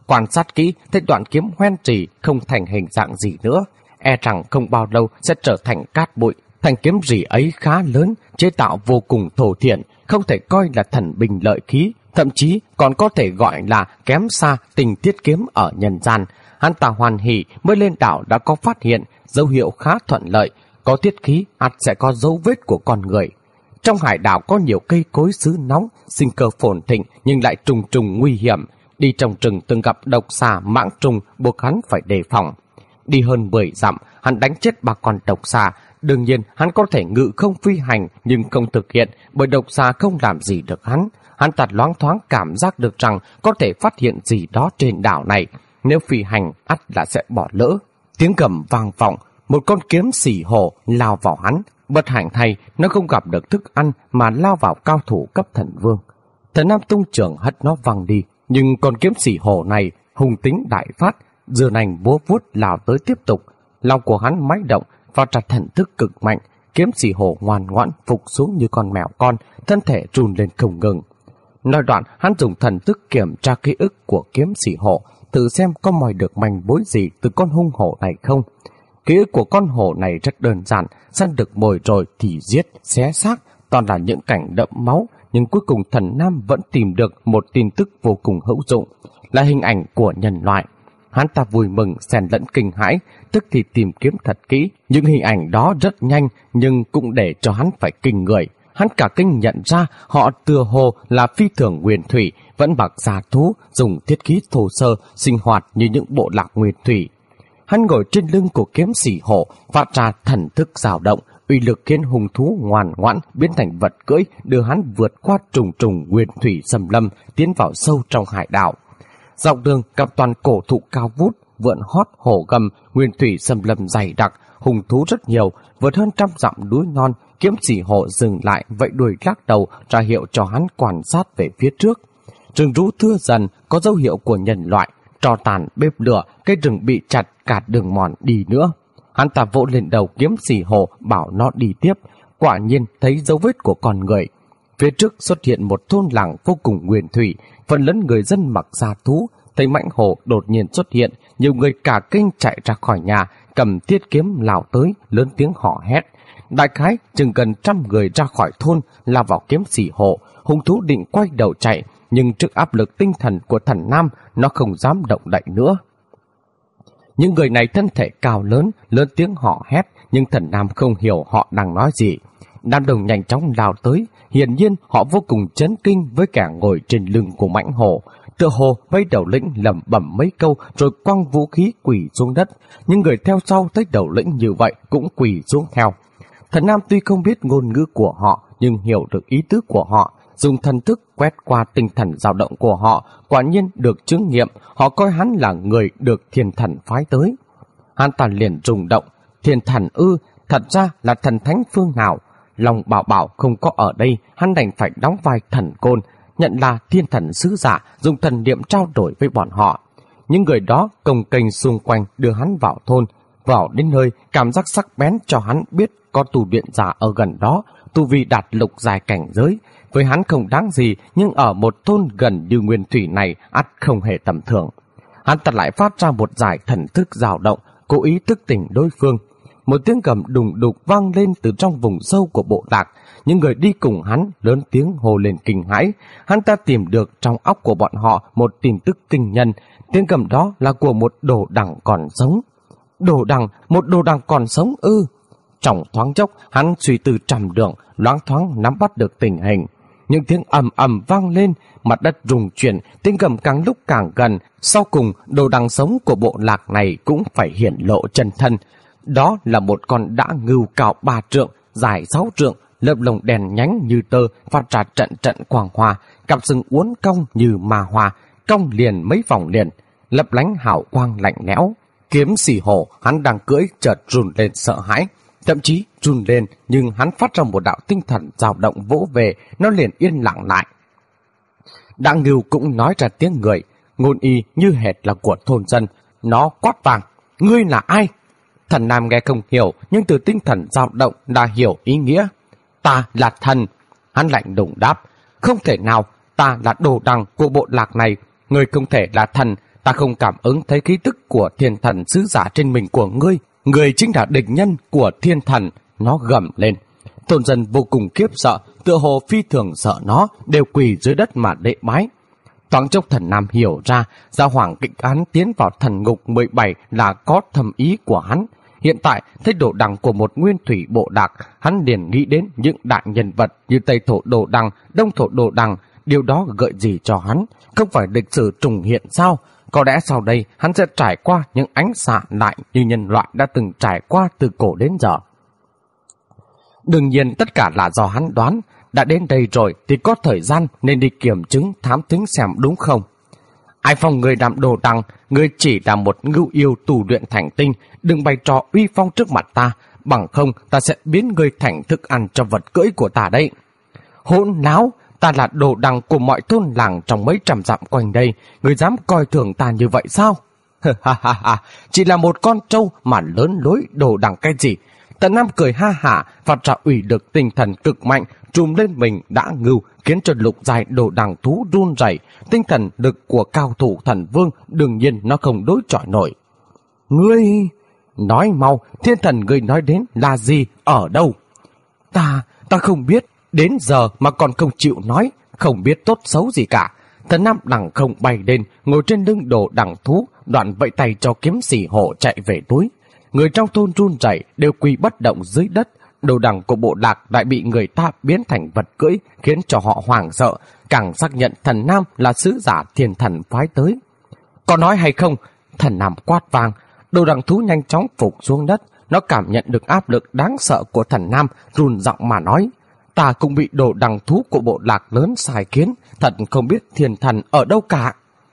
quan sát kỹ thấy đoạn kiếm hoen trì không thành hình dạng gì nữa, e rằng không bao lâu sẽ trở thành cát bụi. Thanh kiếm rỉ ấy khá lớn, chế tạo vô cùng thô thiển, không thể coi là thần binh lợi khí, thậm chí còn có thể gọi là kém xa tình tiết kiếm ở nhân gian. Hắn ta hoan hỉ mới lên đảo đã có phát hiện dấu hiệu khá thuận lợi, có tiết khí ắt sẽ có dấu vết của con người. Trong hải đảo có nhiều cây cối xứ nóng, sinh cơ phồn thịnh nhưng lại trùng trùng nguy hiểm. Đi trong rừng từng gặp độc xà, mãng trùng, buộc hắn phải đề phòng. Đi hơn 10 dặm, hắn đánh chết 3 con độc xà. Đương nhiên hắn có thể ngự không phi hành nhưng không thực hiện, bởi độc xà không làm gì được hắn. Hắn ta loáng thoáng cảm giác được rằng có thể phát hiện gì đó trên đảo này. Nếu phi hành ắt là sẽ bỏ lỡ. Tiếng gầm vang vọng, một con kiếm xỉ hổ lao vào hắn. Bất hạnh thay, nó không gặp được thức ăn mà lao vào cao thủ cấp thần vương. Thần Nam tung trưởng hất nó văng đi, nhưng con kiếm xỉ hổ này hung tính đại phát, giơ nành búa vuốt lao tới tiếp tục. Lòng của hắn máy động, vào ra thần thức cực mạnh, kiếm xỉ hổ ngoan ngoãn phục xuống như con mèo con, thân thể run lên không ngừng. Nói đoạn, hắn dùng thần thức kiểm tra ký ức của kiếm xỉ hổ, thử xem có moi được manh mối gì từ con hung hổ này không. Ký ức của con hổ này rất đơn giản, săn được mồi rồi thì giết, xé xác, toàn là những cảnh đẫm máu, nhưng cuối cùng thần Nam vẫn tìm được một tin tức vô cùng hữu dụng, là hình ảnh của nhân loại. Hắn ta vui mừng xen lẫn kinh hãi, tức thì tìm kiếm thật kỹ. Những hình ảnh đó rất nhanh nhưng cũng để cho hắn phải kinh người. Hắn cả kinh nhận ra họ tựa hồ là phi thường nguyên thủy, vẫn mặc da thú, dùng thiết khí thô sơ, sinh hoạt như những bộ lạc nguyên thủy. Hắn ngồi trên lưng của kiếm xỉ hổ, phát ra thần thức dao động, uy lực khiến hung thú ngoan ngoãn biến thành vật cưỡi, đưa hắn vượt qua trùng trùng nguyên thủy xâm lâm, tiến vào sâu trong hải đảo. Dọc đường gặp toàn cổ thụ cao vút, vượn hót, hổ gầm, nguyên thủy xâm lâm dày đặc, hung thú rất nhiều, vượt hơn 100 dặm núi non. Kiếm xỉ hổ dừng lại, vậy đuôi lắc đầu ra hiệu cho hắn quan sát về phía trước. Rừng rú thưa dần, có dấu hiệu của nhân loại, tro tàn, bếp lửa, cây rừng bị chặt, cạt đường mòn đi nữa. Hắn ta vỗ lên đầu kiếm xỉ hổ, bảo nó đi tiếp. Quả nhiên thấy dấu vết của con người. Phía trước xuất hiện một thôn làng vô cùng nguyên thủy, phần lớn người dân mặc da thú. Thấy mãnh hổ đột nhiên xuất hiện, nhiều người cả kinh chạy ra khỏi nhà, cầm thiết kiếm lao tới, lớn tiếng hò hét. Đại khái chừng gần 100 người ra khỏi thôn, lao vào kiếm xỉ hổ. Hung thú định quay đầu chạy, nhưng trước áp lực tinh thần của thần Nam, nó không dám động đậy nữa. Những người này thân thể cao lớn, lớn tiếng hò hét, nhưng thần Nam không hiểu họ đang nói gì. Đám đông nhanh chóng lao tới, hiển nhiên họ vô cùng chấn kinh với kẻ ngồi trên lưng của mãnh hổ. Tựa hồ mấy đầu lĩnh lẩm bẩm mấy câu rồi quăng vũ khí quỳ xuống đất. Những người theo sau thấy đầu lĩnh như vậy cũng quỳ xuống theo. Thần Nam tuy không biết ngôn ngữ của họ nhưng hiểu được ý tứ của họ, dùng thần thức quét qua tinh thần dao động của họ, quả nhiên được chứng nghiệm, họ coi hắn là người được thiên thần phái tới. Hắn ta liền rung động, thiên thần ư, thật ra là thần thánh phương nào? Lòng bảo không có ở đây, hắn đành phải đóng vai thần côn, nhận là thiên thần sứ giả, dùng thần niệm trao đổi với bọn họ. Những người đó cồng kềnh xung quanh đưa hắn vào thôn. Vào đến nơi, cảm giác sắc bén cho hắn biết có tu luyện giả ở gần đó, tu vi đạt lục giai cảnh giới. Với hắn không đáng gì, nhưng ở một thôn gần như nguyên thủy này ắt không hề tầm thường. Hắn ta lại phát ra một giải thần thức dao động, cố ý thức tỉnh đối phương. Một tiếng gầm đùng đục vang lên từ trong vùng sâu của bộ lạc. Những người đi cùng hắn lớn tiếng hô lên kinh hãi. Hắn ta tìm được trong óc của bọn họ một tin tức kinh nhân. Tiếng gầm đó là của một đồ đằng còn sống. Đồ đằng, một đồ đằng còn sống ư? Trong thoáng chốc, hắn suy tư trăm đường, loáng thoáng nắm bắt được tình hình. Những tiếng ầm ầm vang lên, mặt đất rung chuyển, tiếng gầm càng lúc càng gần. Sau cùng, đồ đằng sống của bộ lạc này cũng phải hiển lộ chân thân. Đó là một con dã ngưu cao 3 trượng, dài 6 trượng, lớp lông đèn nhánh như tơ, phát ra trận trận quang hoa, cặp sừng uốn cong như ma hoa, cong liền mấy vòng liền, lấp lánh hào quang lạnh lẽo. Kiếm xỉ hổ, hắn đang cưỡi chợt run lên sợ hãi, thậm chí run lên nhưng hắn phát ra một đạo tinh thần dao động vỗ về, nó liền yên lặng lại. Dã ngưu cũng nói ra tiếng người, ngôn y như hệt là của thôn dân, nó quát vàng: "Ngươi là ai?" Thần Nam nghe không hiểu, nhưng từ tinh thần dao động đã hiểu ý nghĩa. "Ta là thần." Hắn lạnh lùng đáp. "Không thể nào, ta là đồ đằng của bộ lạc này. Ngươi không thể là thần, ta không cảm ứng thấy khí tức của thiên thần sứ giả trên mình của ngươi. Ngươi chính là địch nhân của thiên thần. Nó gầm lên. Thôn dân vô cùng khiếp sợ, tựa hồ phi thường sợ nó, đều quỳ dưới đất mà lễ bái. Thoáng chốc Thần Nam hiểu ra, Gia Hoàng kịch án tiến vào thần ngục 17 là có thầm ý của hắn. Hiện tại, thấy đồ đằng của một nguyên thủy bộ lạc, hắn liền nghĩ đến những đại nhân vật như Tây Thổ Đồ Đằng, Đông Thổ Đồ Đằng. Điều đó gợi gì cho hắn? Không phải lịch sử trùng hiện sao? Có lẽ sau đây hắn sẽ trải qua những ánh xạ lại như nhân loại đã từng trải qua từ cổ đến giờ. Đương nhiên tất cả là do hắn đoán. Đã đến đây rồi thì có thời gian nên đi kiểm chứng thám thính xem đúng không. Ai phong người làm đồ đằng, người chỉ là một ngưu yêu tù luyện thành tinh, đừng bày trò uy phong trước mặt ta, bằng không ta sẽ biến người thành thức ăn cho vật cưỡi của ta đấy. Hỗn láo, ta là đồ đằng của mọi thôn làng trong mấy trăm dặm quanh đây, người dám coi thường ta như vậy sao? Ha ha ha, chỉ là một con trâu mà lớn lối đồ đằng cái gì? Tần Nam cười ha hả, phát ra ủy lực tinh thần cực mạnh trùm lên mình đã ngưu, khiến cho lục dài đồ đằng thú run rẩy. Tinh thần lực của cao thủ thần vương đương nhiên nó không đối chọi nổi. Ngươi nói mau, thiên thần ngươi nói đến là gì, ở đâu? Ta không biết, đến giờ mà còn không chịu nói, không biết tốt xấu gì cả. Tần Nam đằng không bay lên, ngồi trên lưng đồ đằng thú, đoạn vẫy tay cho kiếm xỉ hổ chạy về túi. Người trong thôn run rẩy đều quỳ bất động dưới đất. Đồ đằng của bộ lạc lại bị người ta biến thành vật cưỡi, khiến cho họ hoảng sợ, càng xác nhận Thần Nam là sứ giả thiên thần phái tới. Có nói hay không? Thần Nam quát vang. Đồ đằng thú nhanh chóng phục xuống đất. Nó cảm nhận được áp lực đáng sợ của Thần Nam, run giọng mà nói. Ta cũng bị đồ đằng thú của bộ lạc lớn sai khiến, thật không biết thiên thần ở đâu cả.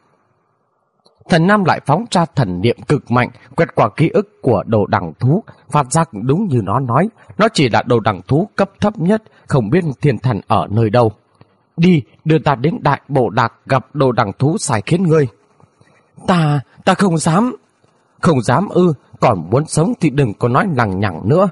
Thần Nam lại phóng ra thần niệm cực mạnh, quét qua ký ức của đồ đằng thú, phát giác đúng như nó nói, nó chỉ là đồ đằng thú cấp thấp nhất, không biết thiên thần ở nơi đâu. Đi, đưa ta đến đại bộ lạc gặp đồ đằng thú sai khiến ngươi. Ta không dám. Không dám ư, còn muốn sống thì đừng có nói lằng nhằng nữa.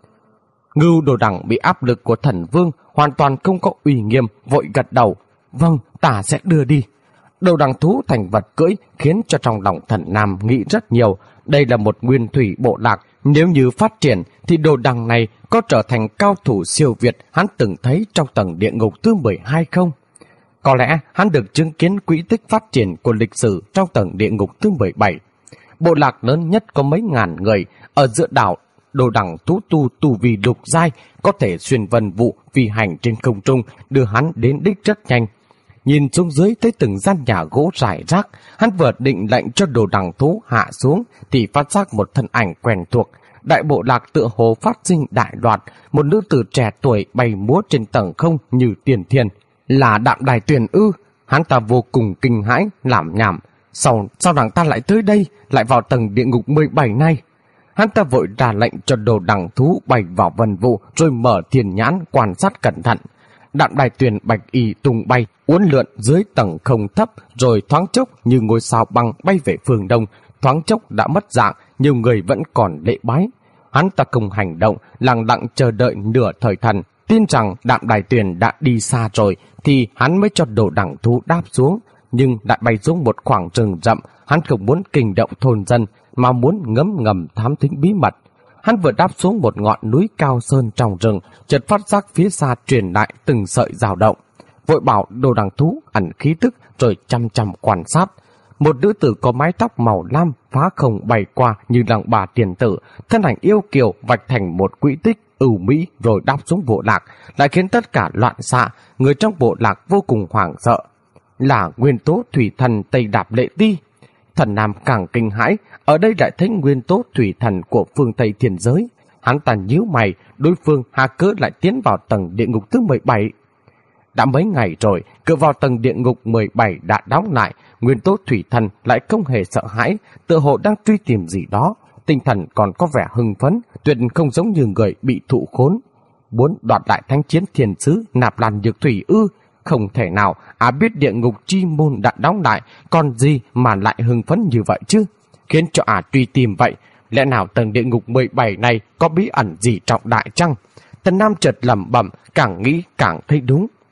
Ngưu đồ đằng bị áp lực của thần vương, hoàn toàn không có uy nghiêm, vội gật đầu. Vâng, ta sẽ đưa đi. Đồ đằng thú thành vật cưỡi khiến cho trong lòng Thần Nam nghĩ rất nhiều. Đây là một nguyên thủy bộ lạc, nếu như phát triển thì đồ đằng này có trở thành cao thủ siêu việt hắn từng thấy trong tầng địa ngục thứ 12 không? Có lẽ hắn được chứng kiến quỹ tích phát triển của lịch sử trong tầng địa ngục thứ 17. Bộ lạc lớn nhất có mấy ngàn người, ở giữa đảo đồ đằng thú tu vì lục giai, có thể xuyên vân vụ phi hành trên không trung, đưa hắn đến đích rất nhanh. Nhìn xuống dưới thấy từng gian nhà gỗ rải rác, hắn vừa định lệnh cho đồ đằng thú hạ xuống thì phát giác một thân ảnh quen thuộc. Đại bộ lạc tựa hồ phát sinh đại loạt, một nữ tử trẻ tuổi bay múa trên tầng không như tiền thiên. Là Đạm Đài Tuyền ư? Hắn ta vô cùng kinh hãi, làm nhảm. Sao nàng ta lại tới đây, lại vào tầng địa ngục 17 này? Hắn ta vội ra lệnh cho đồ đằng thú bay vào vân vụ, rồi mở thiên nhãn quan sát cẩn thận. Đạm Đài Tuyền bạch y tung bay, uốn lượn dưới tầng không thấp, rồi thoáng chốc như ngôi sao băng bay về phương đông, thoáng chốc đã mất dạng, nhiều người vẫn còn lễ bái. Hắn ta không hành động, lặng lặng chờ đợi nửa thời thần, tin rằng Đạm Đài Tuyền đã đi xa rồi, thì hắn mới cho đồ đằng thú đáp xuống. Nhưng đã bay xuống một khoảng rừng rậm, hắn không muốn kinh động thôn dân, mà muốn ngấm ngầm thám thính bí mật. Hắn vừa đáp xuống một ngọn núi cao sơn trong rừng, chợt phát giác phía xa truyền lại từng sợi dao động. Vội bảo đồ đằng thú ẩn khí tức, rồi chăm chăm quan sát. Một nữ tử có mái tóc màu lam phá không bay qua như đàn bà tiền tử, thân ảnh yêu kiều vạch thành một quỹ tích ưu mỹ rồi đáp xuống bộ lạc, lại khiến tất cả loạn xạ, người trong bộ lạc vô cùng hoảng sợ. Là nguyên tố thủy thần Tây Đạp Lệ Ti. Thần Nam càng kinh hãi, ở đây lại thấy nguyên tố thủy thần của phương Tây thiên giới. Hắn ta nhíu mày, đối phương hà cớ lại tiến vào tầng địa ngục thứ 17. Đã mấy ngày rồi, cửa vào tầng địa ngục 17 đã đóng lại, nguyên tố thủy thần lại không hề sợ hãi, tựa hồ đang truy tìm gì đó. Tinh thần còn có vẻ hưng phấn, tuyệt không giống như người bị thụ khốn. Muốn đoạt lại thánh chiến thiên sứ Nạp Lan Nhược Thủy ư? Không thể nào, biết địa ngục chi môn đã đóng lại, còn gì mà lại hưng phấn như vậy chứ? Khiến cho truy tìm vậy, lẽ nào tầng địa ngục 17 này có bí ẩn gì trọng đại chăng? Tần Nam chợt lẩm bẩm, càng nghĩ càng thấy đúng.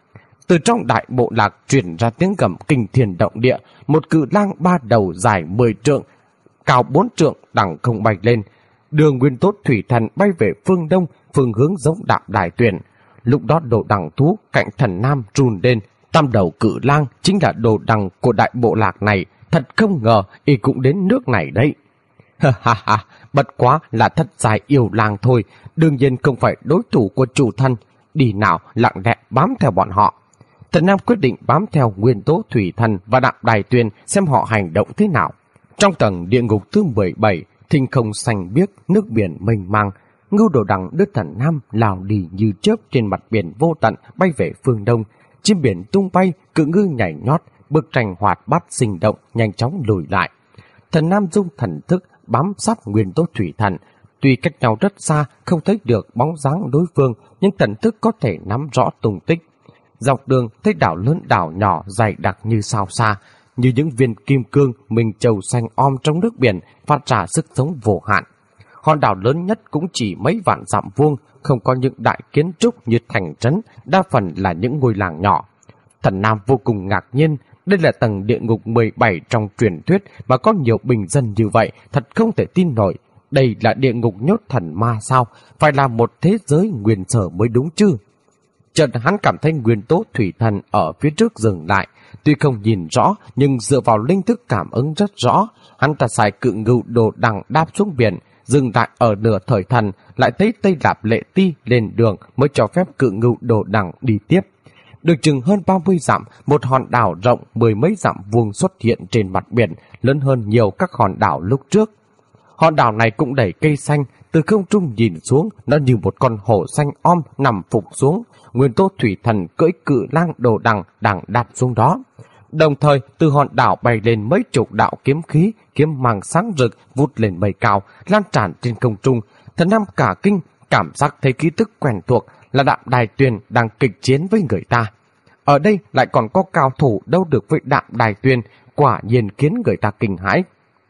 Từ trong đại bộ lạc truyền ra tiếng gầm kinh thiên động địa, một cự lang 3 đầu dài 10 trượng, cao 4 trượng đằng không bay lên. Đường Nguyên Tố Thủy Thần bay về phương đông, phương hướng giống Đạm Đài Tuyền. Lúc đó đồ đằng thú cạnh Thần Nam run lên. Tam đầu cự lang chính là đồ đằng của đại bộ lạc này. Thật không ngờ y cũng đến nước này đấy. Ha ha ha, bất quá là thất giai yêu lang thôi, đương nhiên không phải đối thủ của chủ thân. Đi nào, lặng lẽ bám theo bọn họ. Thần Nam quyết định bám theo Nguyên Tố Thủy Thần và Đạm Đài Tuyền xem họ hành động thế nào. Trong tầng địa ngục thứ 17, thinh không xanh biếc, nước biển mênh mang, Ngưu Đồ Đằng đưa Thần Nam lao đi như chớp trên mặt biển vô tận bay về phương đông. Chim biển tung bay, cự ngư nhảy nhót, bức tranh hoạt bát sinh động nhanh chóng lùi lại. Thần Nam dung thần thức bám sát Nguyên Tố Thủy Thần, tuy cách nhau rất xa, không thấy được bóng dáng đối phương, nhưng thần thức có thể nắm rõ tung tích. Dọc đường thấy đảo lớn đảo nhỏ dày đặc như sao xa, như những viên kim cương minh châu xanh om trong nước biển, phát ra sức sống vô hạn. Hòn đảo lớn nhất cũng chỉ mấy vạn dặm vuông, không có những đại kiến trúc như thành trấn, đa phần là những ngôi làng nhỏ. Thần Nam vô cùng ngạc nhiên, đây là tầng địa ngục 17 trong truyền thuyết mà có nhiều bình dân như vậy, thật không thể tin nổi. Đây là địa ngục nhốt thần ma sao? Phải là một thế giới nguyên sở mới đúng chứ? Chợt hắn cảm thấy Nguyên Tố Thủy Thần ở phía trước dừng lại, tuy không nhìn rõ nhưng dựa vào linh thức cảm ứng rất rõ. Hắn ta xài cự ngưu Đồ Đằng đáp xuống biển, dừng lại ở nửa thời thần, lại thấy Tây Lạp Lệ Ti lên đường mới cho phép cự ngưu Đồ Đằng đi tiếp. Được chừng hơn 30 dặm, một hòn đảo rộng 10 mấy dặm vuông xuất hiện trên mặt biển, lớn hơn nhiều các hòn đảo lúc trước. Hòn đảo này cũng đầy cây xanh, từ không trung nhìn xuống, nó như một con hổ xanh om nằm phục xuống. Nguyên Tố Thủy Thần cưỡi cự lang Đồ Đằng đang đạp xuống đó. Đồng thời, từ hòn đảo bay lên mấy chục đạo kiếm khí, kiếm mang sáng rực vút lên mây cao, lan tràn trên không trung. Thần Nam cả kinh, cảm giác thấy ký tức quen thuộc là Đạm Đài Tuyền đang kịch chiến với người ta. Ở đây lại còn có cao thủ đâu được với Đạm Đài Tuyền, quả nhiên khiến người ta kinh hãi.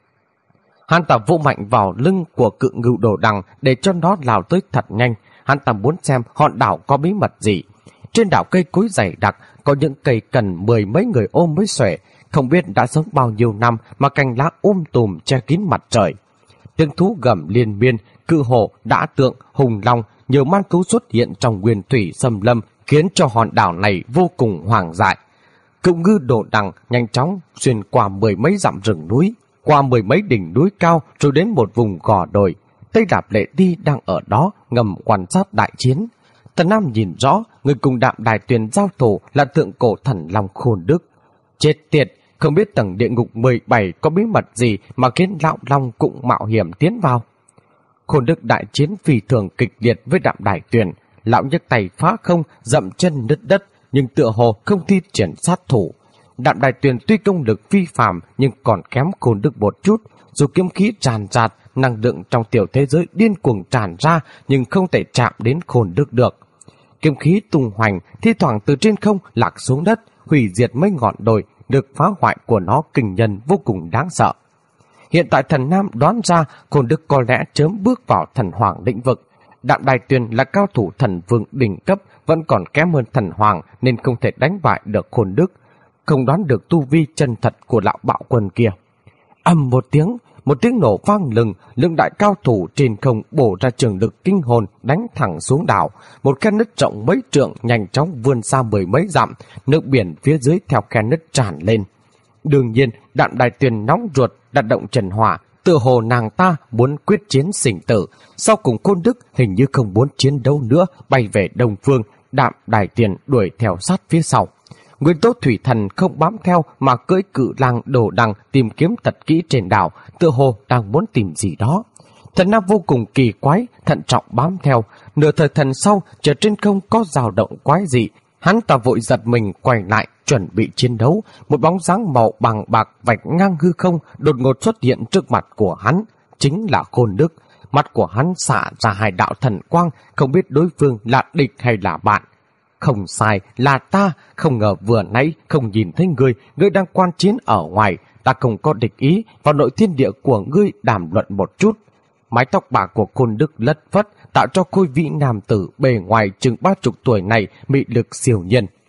Hắn ta vỗ mạnh vào lưng của cự ngưu Đồ Đằng để cho nó lao tới thật nhanh. Hắn ta muốn xem hòn đảo có bí mật gì. Trên đảo cây cối dày đặc, có những cây cần 10 mấy người ôm mới xuể, không biết đã sống bao nhiêu năm mà cành lá tùm che kín mặt trời. Tiếng thú gầm liên miên, cự hổ, đã tượng, hùng long, nhiều man thú xuất hiện trong nguyên thủy xâm lâm, khiến cho hòn đảo này vô cùng hoang dại. Cự ngưu Đồ Đằng nhanh chóng xuyên qua 10 mấy dặm rừng núi, qua 10 mấy đỉnh núi cao, rồi đến một vùng gò đồi. Tây Lạp Lệ Ti đang ở đó ngầm quan sát đại chiến. Thần Nam nhìn rõ, người cùng Đạm Đài Tuyền giao thủ là thượng cổ thần long Khôn Đức. Chết tiệt, không biết tầng địa ngục 17 có bí mật gì mà khiến lão long cũng mạo hiểm tiến vào. Khôn Đức đại chiến phi thường kịch liệt với Đạm Đài Tuyền, lão nhấc tay phá không, dậm chân nứt đất, nhưng tựa hồ không thi triển sát thủ. Đạm Đài Tuyền tuy công lực phi phàm nhưng còn kém Khôn Đức một chút, dù kiếm khí tràn trạt, năng lượng trong tiểu thế giới điên cuồng tràn ra nhưng không thể chạm đến Khôn Đức được. Kiếm khí tung hoành, thi thoảng từ trên không lạc xuống đất, hủy diệt mấy ngọn đồi, được phá hoại của nó kinh nhân vô cùng đáng sợ. Hiện tại Thần Nam đoán ra Khôn Đức có lẽ chớm bước vào thần hoàng lĩnh vực. Đạm Đài Tuyền là cao thủ thần vương đỉnh cấp, vẫn còn kém hơn thần hoàng nên không thể đánh bại được Khôn Đức, không đoán được tu vi chân thật của lão bạo quân kia. Ầm một tiếng nổ vang lừng, lượng đại cao thủ trên không bổ ra trường lực kinh hồn đánh thẳng xuống đảo. Một khe nứt rộng mấy trượng nhanh chóng vươn xa 10 mấy dặm, nước biển phía dưới theo khe nứt tràn lên. Đương nhiên, Đạm Đài Tuyền nóng ruột đặt động trần hỏa, tựa hồ nàng ta muốn quyết chiến sinh tử. Sau cùng Khôn Đức hình như không muốn chiến đấu nữa, bay về đông phương. Đạm Đài Tuyền đuổi theo sát phía sau. Nguyên Tố Thủy Thần không bám theo mà cưỡi cự lang Đồ Đằng tìm kiếm thật kỹ trên đảo, tựa hồ đang muốn tìm gì đó. Thần Nam vô cùng kỳ quái, thận trọng bám theo. Nửa thời thần sau, chợt trên không có dao động quái dị. Hắn ta vội giật mình quay lại, chuẩn bị chiến đấu. Một bóng dáng màu bằng bạc vạch ngang hư không đột ngột xuất hiện trước mặt của hắn, chính là Khôn Đức. Mắt của hắn xạ ra hai đạo thần quang, không biết đối phương là địch hay là bạn. Không sai, là ta, không ngờ vừa nãy không nhìn thấy ngươi đang quan chiến ở ngoài, ta không có địch ý, vào nội thiên địa của ngươi đàm luận một chút. Mái tóc bạc của Khôn Đức lất phất, tạo cho khôi vị nam tử bề ngoài chừng 30 tuổi này mị lực siêu nhiên.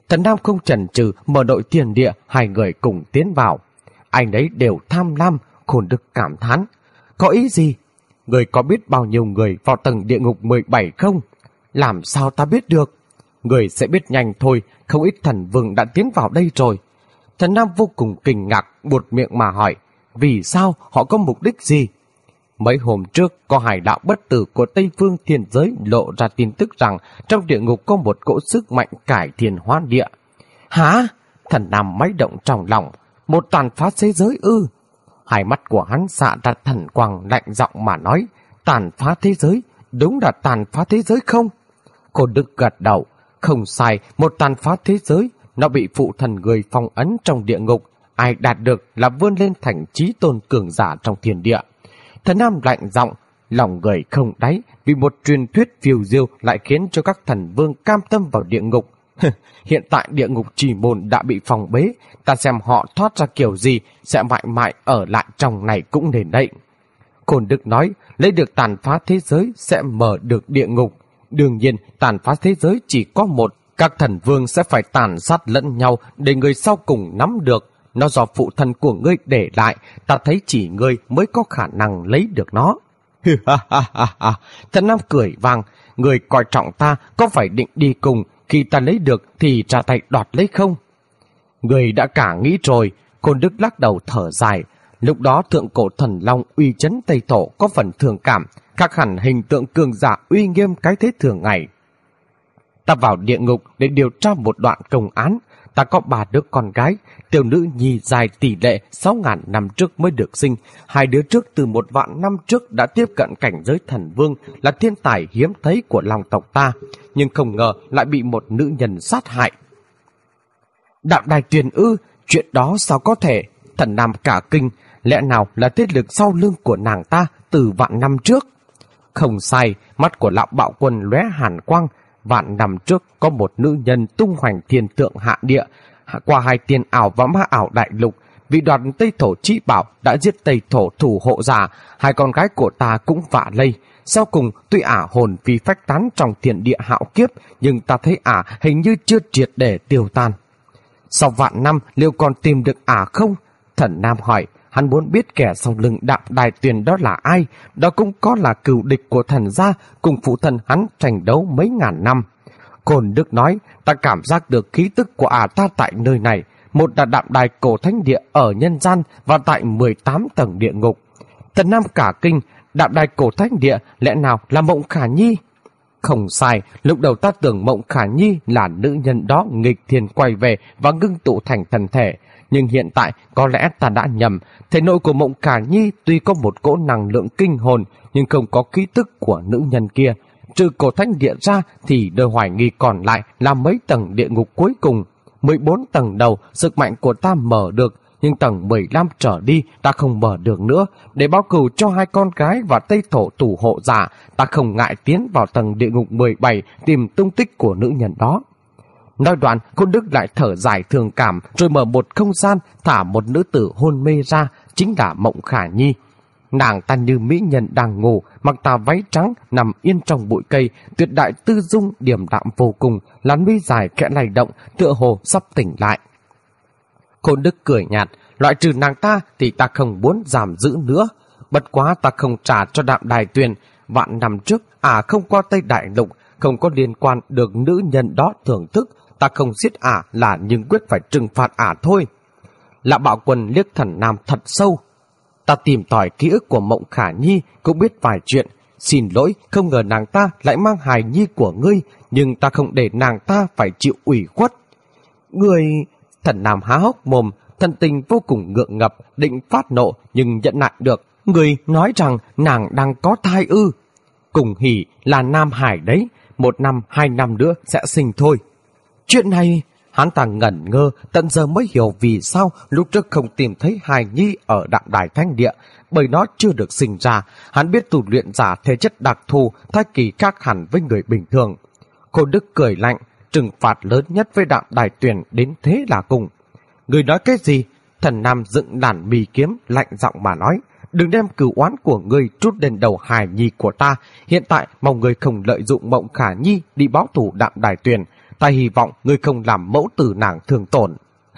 Thần Nam không chần chừ mở đội thiên địa, hai người cùng tiến vào. Anh ấy đều tham lam. Khôn Đức cảm thán: có ý gì? Người có biết bao nhiêu người vào tầng địa ngục 17 không? Làm sao ta biết được? Người sẽ biết nhanh thôi, không ít thần vương đã tiến vào đây rồi. Thần Nam vô cùng kinh ngạc, buột miệng mà hỏi: vì sao, họ có mục đích gì? Mấy hôm trước, có hai đạo bất tử của Tây Phương thiên giới lộ ra tin tức rằng trong địa ngục có một cỗ sức mạnh cải thiên hóa địa. Hả? Thần Nam máy động trong lòng. Một tàn phá thế giới ư? Hai mắt của hắn xạ ra thần quang, lạnh giọng mà nói: tàn phá thế giới? Đúng là tàn phá thế giới không? Khôn Đức gật đầu: không sai, một tàn phá thế giới. Nó bị phụ thần người phong ấn trong địa ngục. Ai đạt được là vươn lên thành chí tôn cường giả trong thiên địa. Thần Nam lạnh giọng: lòng người không đáy, vì một truyền thuyết phiêu diêu lại khiến cho các thần vương cam tâm vào địa ngục. Hiện tại địa ngục Trì Môn đã bị phòng bế, ta xem họ thoát ra kiểu gì, sẽ mãi mãi ở lại trong này cũng nên đấy. Khôn Đức nói: lấy được tàn phá thế giới sẽ mở được địa ngục. Đương nhiên tàn phá thế giới chỉ có một, các thần vương sẽ phải tàn sát lẫn nhau để người sau cùng nắm được. Nó do phụ thân của ngươi để lại, ta thấy chỉ ngươi mới có khả năng lấy được nó. Thần Nam cười vang: người coi trọng ta, có phải định đi cùng, khi ta lấy được thì ra tay đoạt lấy không? Người đã cả nghĩ rồi. Khôn Đức lắc đầu thở dài. Lúc đó thượng cổ thần long uy chấn Tây Thổ có phần thường cảm, khác hẳn hình tượng cường giả uy nghiêm cái thế thường ngày. Ta vào địa ngục để điều tra một đoạn công án. Ta có 3 đứa con gái, tiểu nữ nhi dài tỷ lệ 6.000 năm trước mới được sinh. 2 đứa trước từ 1 vạn năm trước đã tiếp cận cảnh giới thần vương, là thiên tài hiếm thấy của long tộc ta, nhưng không ngờ lại bị một nữ nhân sát hại. Đạm Đài Tuyền ư? Chuyện đó sao có thể? Thần Nam cả kinh. Lẽ nào là thế lực sau lưng của nàng ta từ vạn năm trước? Không sai, mắt của lão bạo quân lóe hàn quang. Vạn năm trước có một nữ nhân tung hoành thiên tượng hạ địa, qua 2 tiên ảo và ma ảo đại lục, vì đoạt Tây Thổ chi bảo đã giết Tây Thổ thủ hộ giả. 2 con gái của ta cũng vạ lây. Sau cùng tuy ả hồn phi phách tán trong thiên địa hạo kiếp, nhưng ta thấy ả hình như chưa triệt để tiêu tan. Sau vạn năm liệu còn tìm được ả không? Thần Nam hỏi. Hắn muốn biết kẻ sau lưng Đạm Đài Tuyền đó là ai. Đó cũng có là cừu địch của thần gia, cùng phụ thần hắn tranh đấu mấy ngàn năm. Khôn Đức nói: ta cảm giác được khí tức của ả ta tại nơi này. Một là Đạm Đài cổ thánh địa ở nhân gian, và tại 18 tầng địa ngục. Thần Nam cả kinh. Đạm Đài cổ thánh địa lẽ nào là Mộng Khả Nhi? Không sai, lúc đầu ta tưởng Mộng Khả Nhi là nữ nhân đó nghịch thiên quay về và ngưng tụ thành thần thể. Nhưng hiện tại có lẽ ta đã nhầm. Thể nội của Mộng Khả Nhi tuy có một cỗ năng lượng kinh hồn, nhưng không có khí tức của nữ nhân kia. Trừ cổ thánh địa ra thì đời hoài nghi còn lại là mấy tầng địa ngục cuối cùng. 14 tầng đầu sức mạnh của ta mở được, nhưng tầng 15 trở đi ta không mở được nữa. Để báo cừu cho 2 con gái và Tây Thổ thủ hộ giả, ta không ngại tiến vào tầng địa ngục 17 tìm tung tích của nữ nhân đó. Nói đoạn, Khôn Đức lại thở dài thương cảm, rồi mở một không gian, thả một nữ tử hôn mê ra, chính là Mộng Khả Nhi. Nàng ta như mỹ nhân đang ngủ, mặc tà váy trắng, nằm yên trong bụi cây, tuyệt đại tư dung, điềm đạm vô cùng, làn mi dài khẽ lay động, tựa hồ sắp tỉnh lại. Khôn Đức cười nhạt: loại trừ nàng ta thì ta không muốn giảm giữ nữa. Bất quá ta không trả cho Đạm Đài Tuyền. Vạn năm trước ả không qua Tây Đại Lục, không có liên quan được nữ nhân đó thưởng thức. Ta không giết ả là nhưng quyết phải trừng phạt ả thôi. Lạ Bạo Quân liếc Thần Nam thật sâu. Ta tìm tòi ký ức của Mộng Khả Nhi, cũng biết vài chuyện. Xin lỗi, không ngờ nàng ta lại mang hài nhi của ngươi, nhưng ta không để nàng ta phải chịu ủy khuất. Người... Thần Nam há hốc mồm, thần tình vô cùng ngượng ngập, định phát nộ nhưng nhẫn nại được. Người nói rằng nàng đang có thai ư? Cùng hỉ là nam hải đấy, 1 năm 2 năm nữa sẽ sinh thôi. Chuyện này, hắn ta ngẩn ngơ, tận giờ mới hiểu vì sao lúc trước không tìm thấy hài nhi ở Đạm Đài Thánh Địa, bởi nó chưa được sinh ra. Hắn biết tu luyện giả thể chất đặc thù, thai kỳ khác hẳn với người bình thường. Khôn Đức cười lạnh: trừng phạt lớn nhất với Đạm Đài Tuyền đến thế là cùng. Người nói cái gì? Thần Nam dựng đàn mì kiếm, lạnh giọng mà nói: đừng đem cừu oán của ngươi trút lên đầu hài nhi của ta. Hiện tại mong ngươi không lợi dụng Mộng Khả Nhi đi báo thù Đạm Đài Tuyền. ta hy vọng ngươi không làm mẫu tử nàng thương tổn.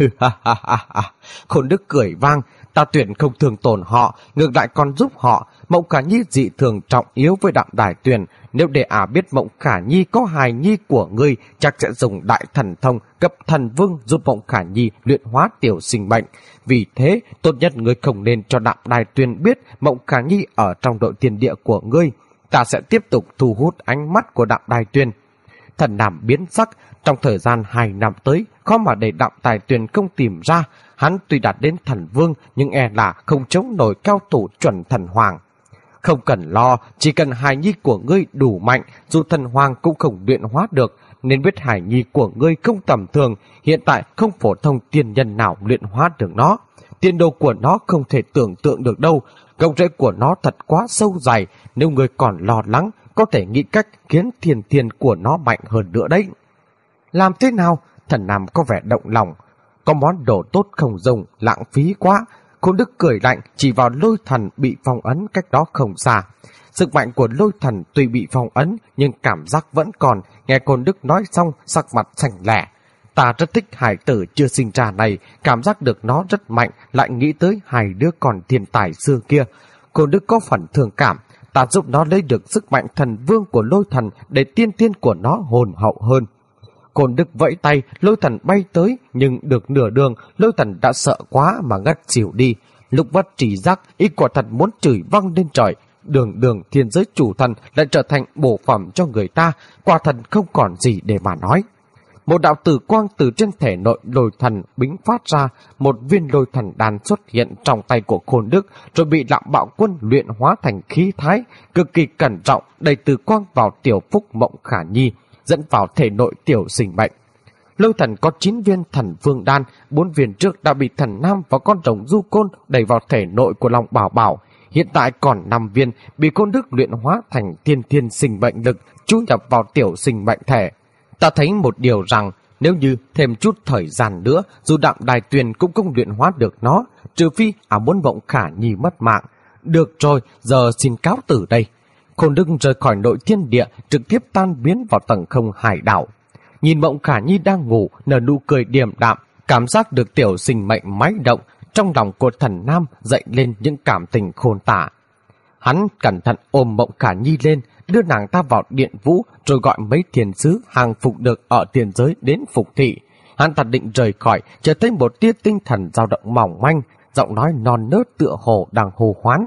Khôn Đức cười vang, ta tuyển không thương tổn họ, ngược lại còn giúp họ. Mộng Khả Nhi dị thường trọng yếu với Đặng Đài Tuyền, nếu để biết Mộng Khả Nhi có hài nhi của ngươi, chắc sẽ dùng đại thần thông cấp thần vương giúp Mộng Khả Nhi luyện hóa tiểu sinh bệnh. Vì thế, tốt nhất ngươi không nên cho Đặng Đài Tuyền biết Mộng Khả Nhi ở trong đội tiền địa của ngươi. Ta sẽ tiếp tục thu hút ánh mắt của Đặng Đài Tuyền. Thần Nam biến sắc, trong thời gian 2 năm tới, khó mà để Đặng Đài Tuyền không tìm ra. Hắn tuy đạt đến thần vương, nhưng e là không chống nổi cao thủ chuẩn thần hoàng. Không cần lo, chỉ cần hài nhi của ngươi đủ mạnh, dù thần hoàng cũng không luyện hóa được, nên biết hài nhi của ngươi không tầm thường, hiện tại không phổ thông tiên nhân nào luyện hóa được nó. Tiền đồ của nó không thể tưởng tượng được đâu, gốc rễ của nó thật quá sâu dày, nếu ngươi còn lo lắng, có thể nghĩ cách khiến thiên của nó mạnh hơn nữa đấy. Làm thế nào? Thần Nam có vẻ động lòng. Có món đồ tốt không dùng, lãng phí quá. Khôn Đức cười lạnh, chỉ vào Lôi Thần bị phong ấn cách đó không xa. Sức mạnh của Lôi Thần tuy bị phong ấn, nhưng cảm giác vẫn còn. Nghe Khôn Đức nói xong, sắc mặt xanh lẻ. Ta rất thích hải tử chưa sinh ra này, cảm giác được nó rất mạnh, lại nghĩ tới 2 đứa con thiên tài xưa kia. Khôn Đức có phần thương cảm, ta giúp nó lấy được sức mạnh thần vương của Lôi Thần để tiên của nó hồn hậu hơn. Khôn Đức vẫy tay, Lôi Thần bay tới, nhưng được nửa đường, Lôi Thần đã sợ quá mà ngất xỉu đi. Lúc vất trí giác, ý quả thật muốn chửi văng lên trời. Đường thiên giới chủ thần lại trở thành bổ phẩm cho người ta, quả thần không còn gì để mà nói. Một đạo tử quang từ trên thể nội Lôi Thần bính phát ra, một viên Lôi Thần đan xuất hiện trong tay của Khôn Đức, rồi bị Lạm Bạo Quân luyện hóa thành khí thái, cực kỳ cẩn trọng đẩy tử quang vào tiểu phúc Mộng Khả Nhi, dẫn vào thể nội tiểu sinh bệnh. Lôi Thần có 9 viên thần vương đan, 4 viên trước đã bị Thần Nam và con rồng Du Côn đẩy vào thể nội của Long Bảo Bảo. Hiện tại còn 5 viên bị Khôn Đức luyện hóa thành thiên sinh bệnh lực, chú nhập vào tiểu sinh bệnh thể. Ta thấy một điều rằng, nếu như thêm chút thời gian nữa, dù Đặng Đài Tuyền cũng không luyện hóa được nó, trừ phi muốn Mộng Khả Nhi mất mạng. Được rồi, giờ xin cáo từ đây. Khôn Đức rời khỏi nội thiên địa, trực tiếp tan biến vào tầng không hải đảo. Nhìn Mộng Khả Nhi đang ngủ, nở nụ cười điềm đạm, cảm giác được tiểu sinh mệnh máy động, trong lòng của Thần Nam dậy lên những cảm tình khôn tả. Hắn cẩn thận ôm Mộng Khả Nhi lên, đưa nàng ta vào điện vũ, rồi gọi mấy thiên sứ hàng phục được ở tiền giới đến phục thị. Hắn ta định rời khỏi, chợt thấy một tia tinh thần dao động mỏng manh, giọng nói non nớt tựa hồ đang hô hoán.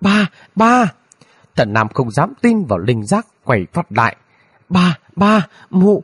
Ba! Thần Nam không dám tin vào linh giác, quay phát lại. Ba! Mụ!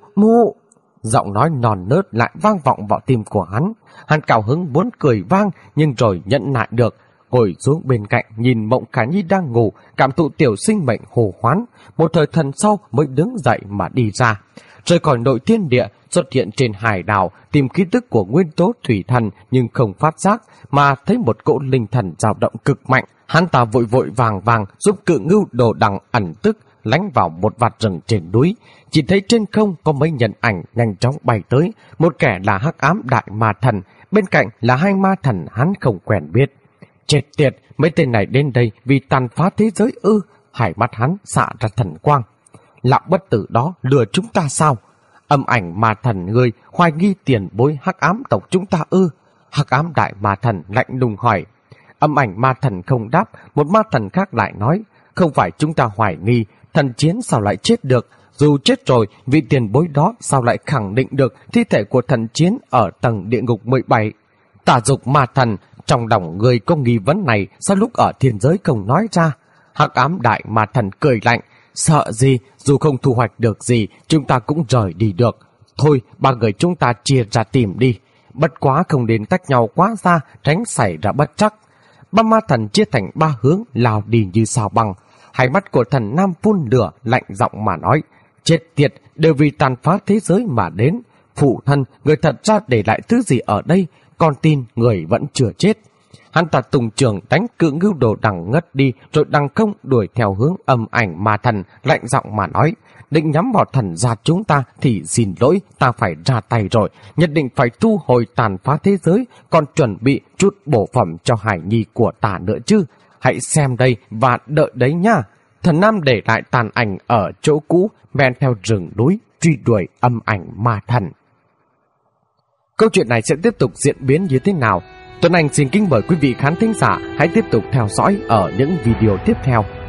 Giọng nói non nớt lại vang vọng vào tim của hắn. Hắn cao hứng muốn cười vang, nhưng rồi nhẫn nại được. Ngồi xuống bên cạnh, nhìn Mộng Khả Nhi đang ngủ, cảm thụ tiểu sinh mệnh hồ hoán. Một thời thần sau mới đứng dậy mà đi ra. Rời khỏi nội thiên địa, xuất hiện trên hải đảo, tìm khí tức của nguyên tố thủy thần, nhưng không phát giác, mà thấy một cỗ linh thần dao động cực mạnh. Hắn ta vội vàng giúp Cự Ngưu Đồ Đằng ẩn tức, lánh vào một vạt rừng trên núi. Chỉ thấy trên không có mấy nhân ảnh nhanh chóng bay tới, một kẻ là Hắc Ám Đại Ma Thần, bên cạnh là 2 ma thần hắn không quen biết. Chết tiệt, mấy tên này đến đây vì tàn phá thế giới ư? Hai mắt hắn xạ ra thần quang. Lão bất tử đó lừa chúng ta sao? Âm ảnh ma thần ngươi hoài nghi tiền bối Hắc Ám tộc chúng ta ư? Hắc Ám Đại Ma Thần lạnh lùng hỏi. Âm ảnh ma thần không đáp, một ma thần khác lại nói, không phải chúng ta hoài nghi, thần chiến sao lại chết được? Dù chết rồi, vị tiền bối đó sao lại khẳng định được thi thể của thần chiến ở tầng địa ngục 17? Tả Dục Ma Thần, trong lòng người có nghi vấn này, sao lúc ở thiên giới không nói ra? Hắc Ám Đại Ma Thần cười lạnh, sợ gì, dù không thu hoạch được gì, chúng ta cũng rời đi được. Thôi, 3 người chúng ta chia ra tìm đi. Bất quá không đến tách nhau quá xa, tránh xảy ra bất trắc. 3 ma thần chia thành 3 hướng, lao đi như sao băng. Hai mắt của Thần Nam phun lửa, lạnh giọng mà nói, chết tiệt, đều vì tàn phá thế giới mà đến. Phụ thân, người thật ra để lại thứ gì ở đây? Con tin người vẫn chưa chết. Hắn ta tung trường đánh Cự Ngưu Đồ Đằng ngất đi, rồi đằng không đuổi theo hướng âm ảnh ma thần, lạnh giọng mà nói, định nhắm vào thần gia chúng ta thì xin lỗi, ta phải ra tay rồi, nhất định phải thu hồi tàn phá thế giới, còn chuẩn bị chút bổ phẩm cho hải nhi của ta nữa chứ. Hãy xem đây và đợi đấy nha. Thần Nam để lại tàn ảnh ở chỗ cũ, men theo rừng núi, truy đuổi âm ảnh ma thần. Câu chuyện này sẽ tiếp tục diễn biến như thế nào? Tuấn Anh xin kính mời quý vị khán thính giả hãy tiếp tục theo dõi ở những video tiếp theo.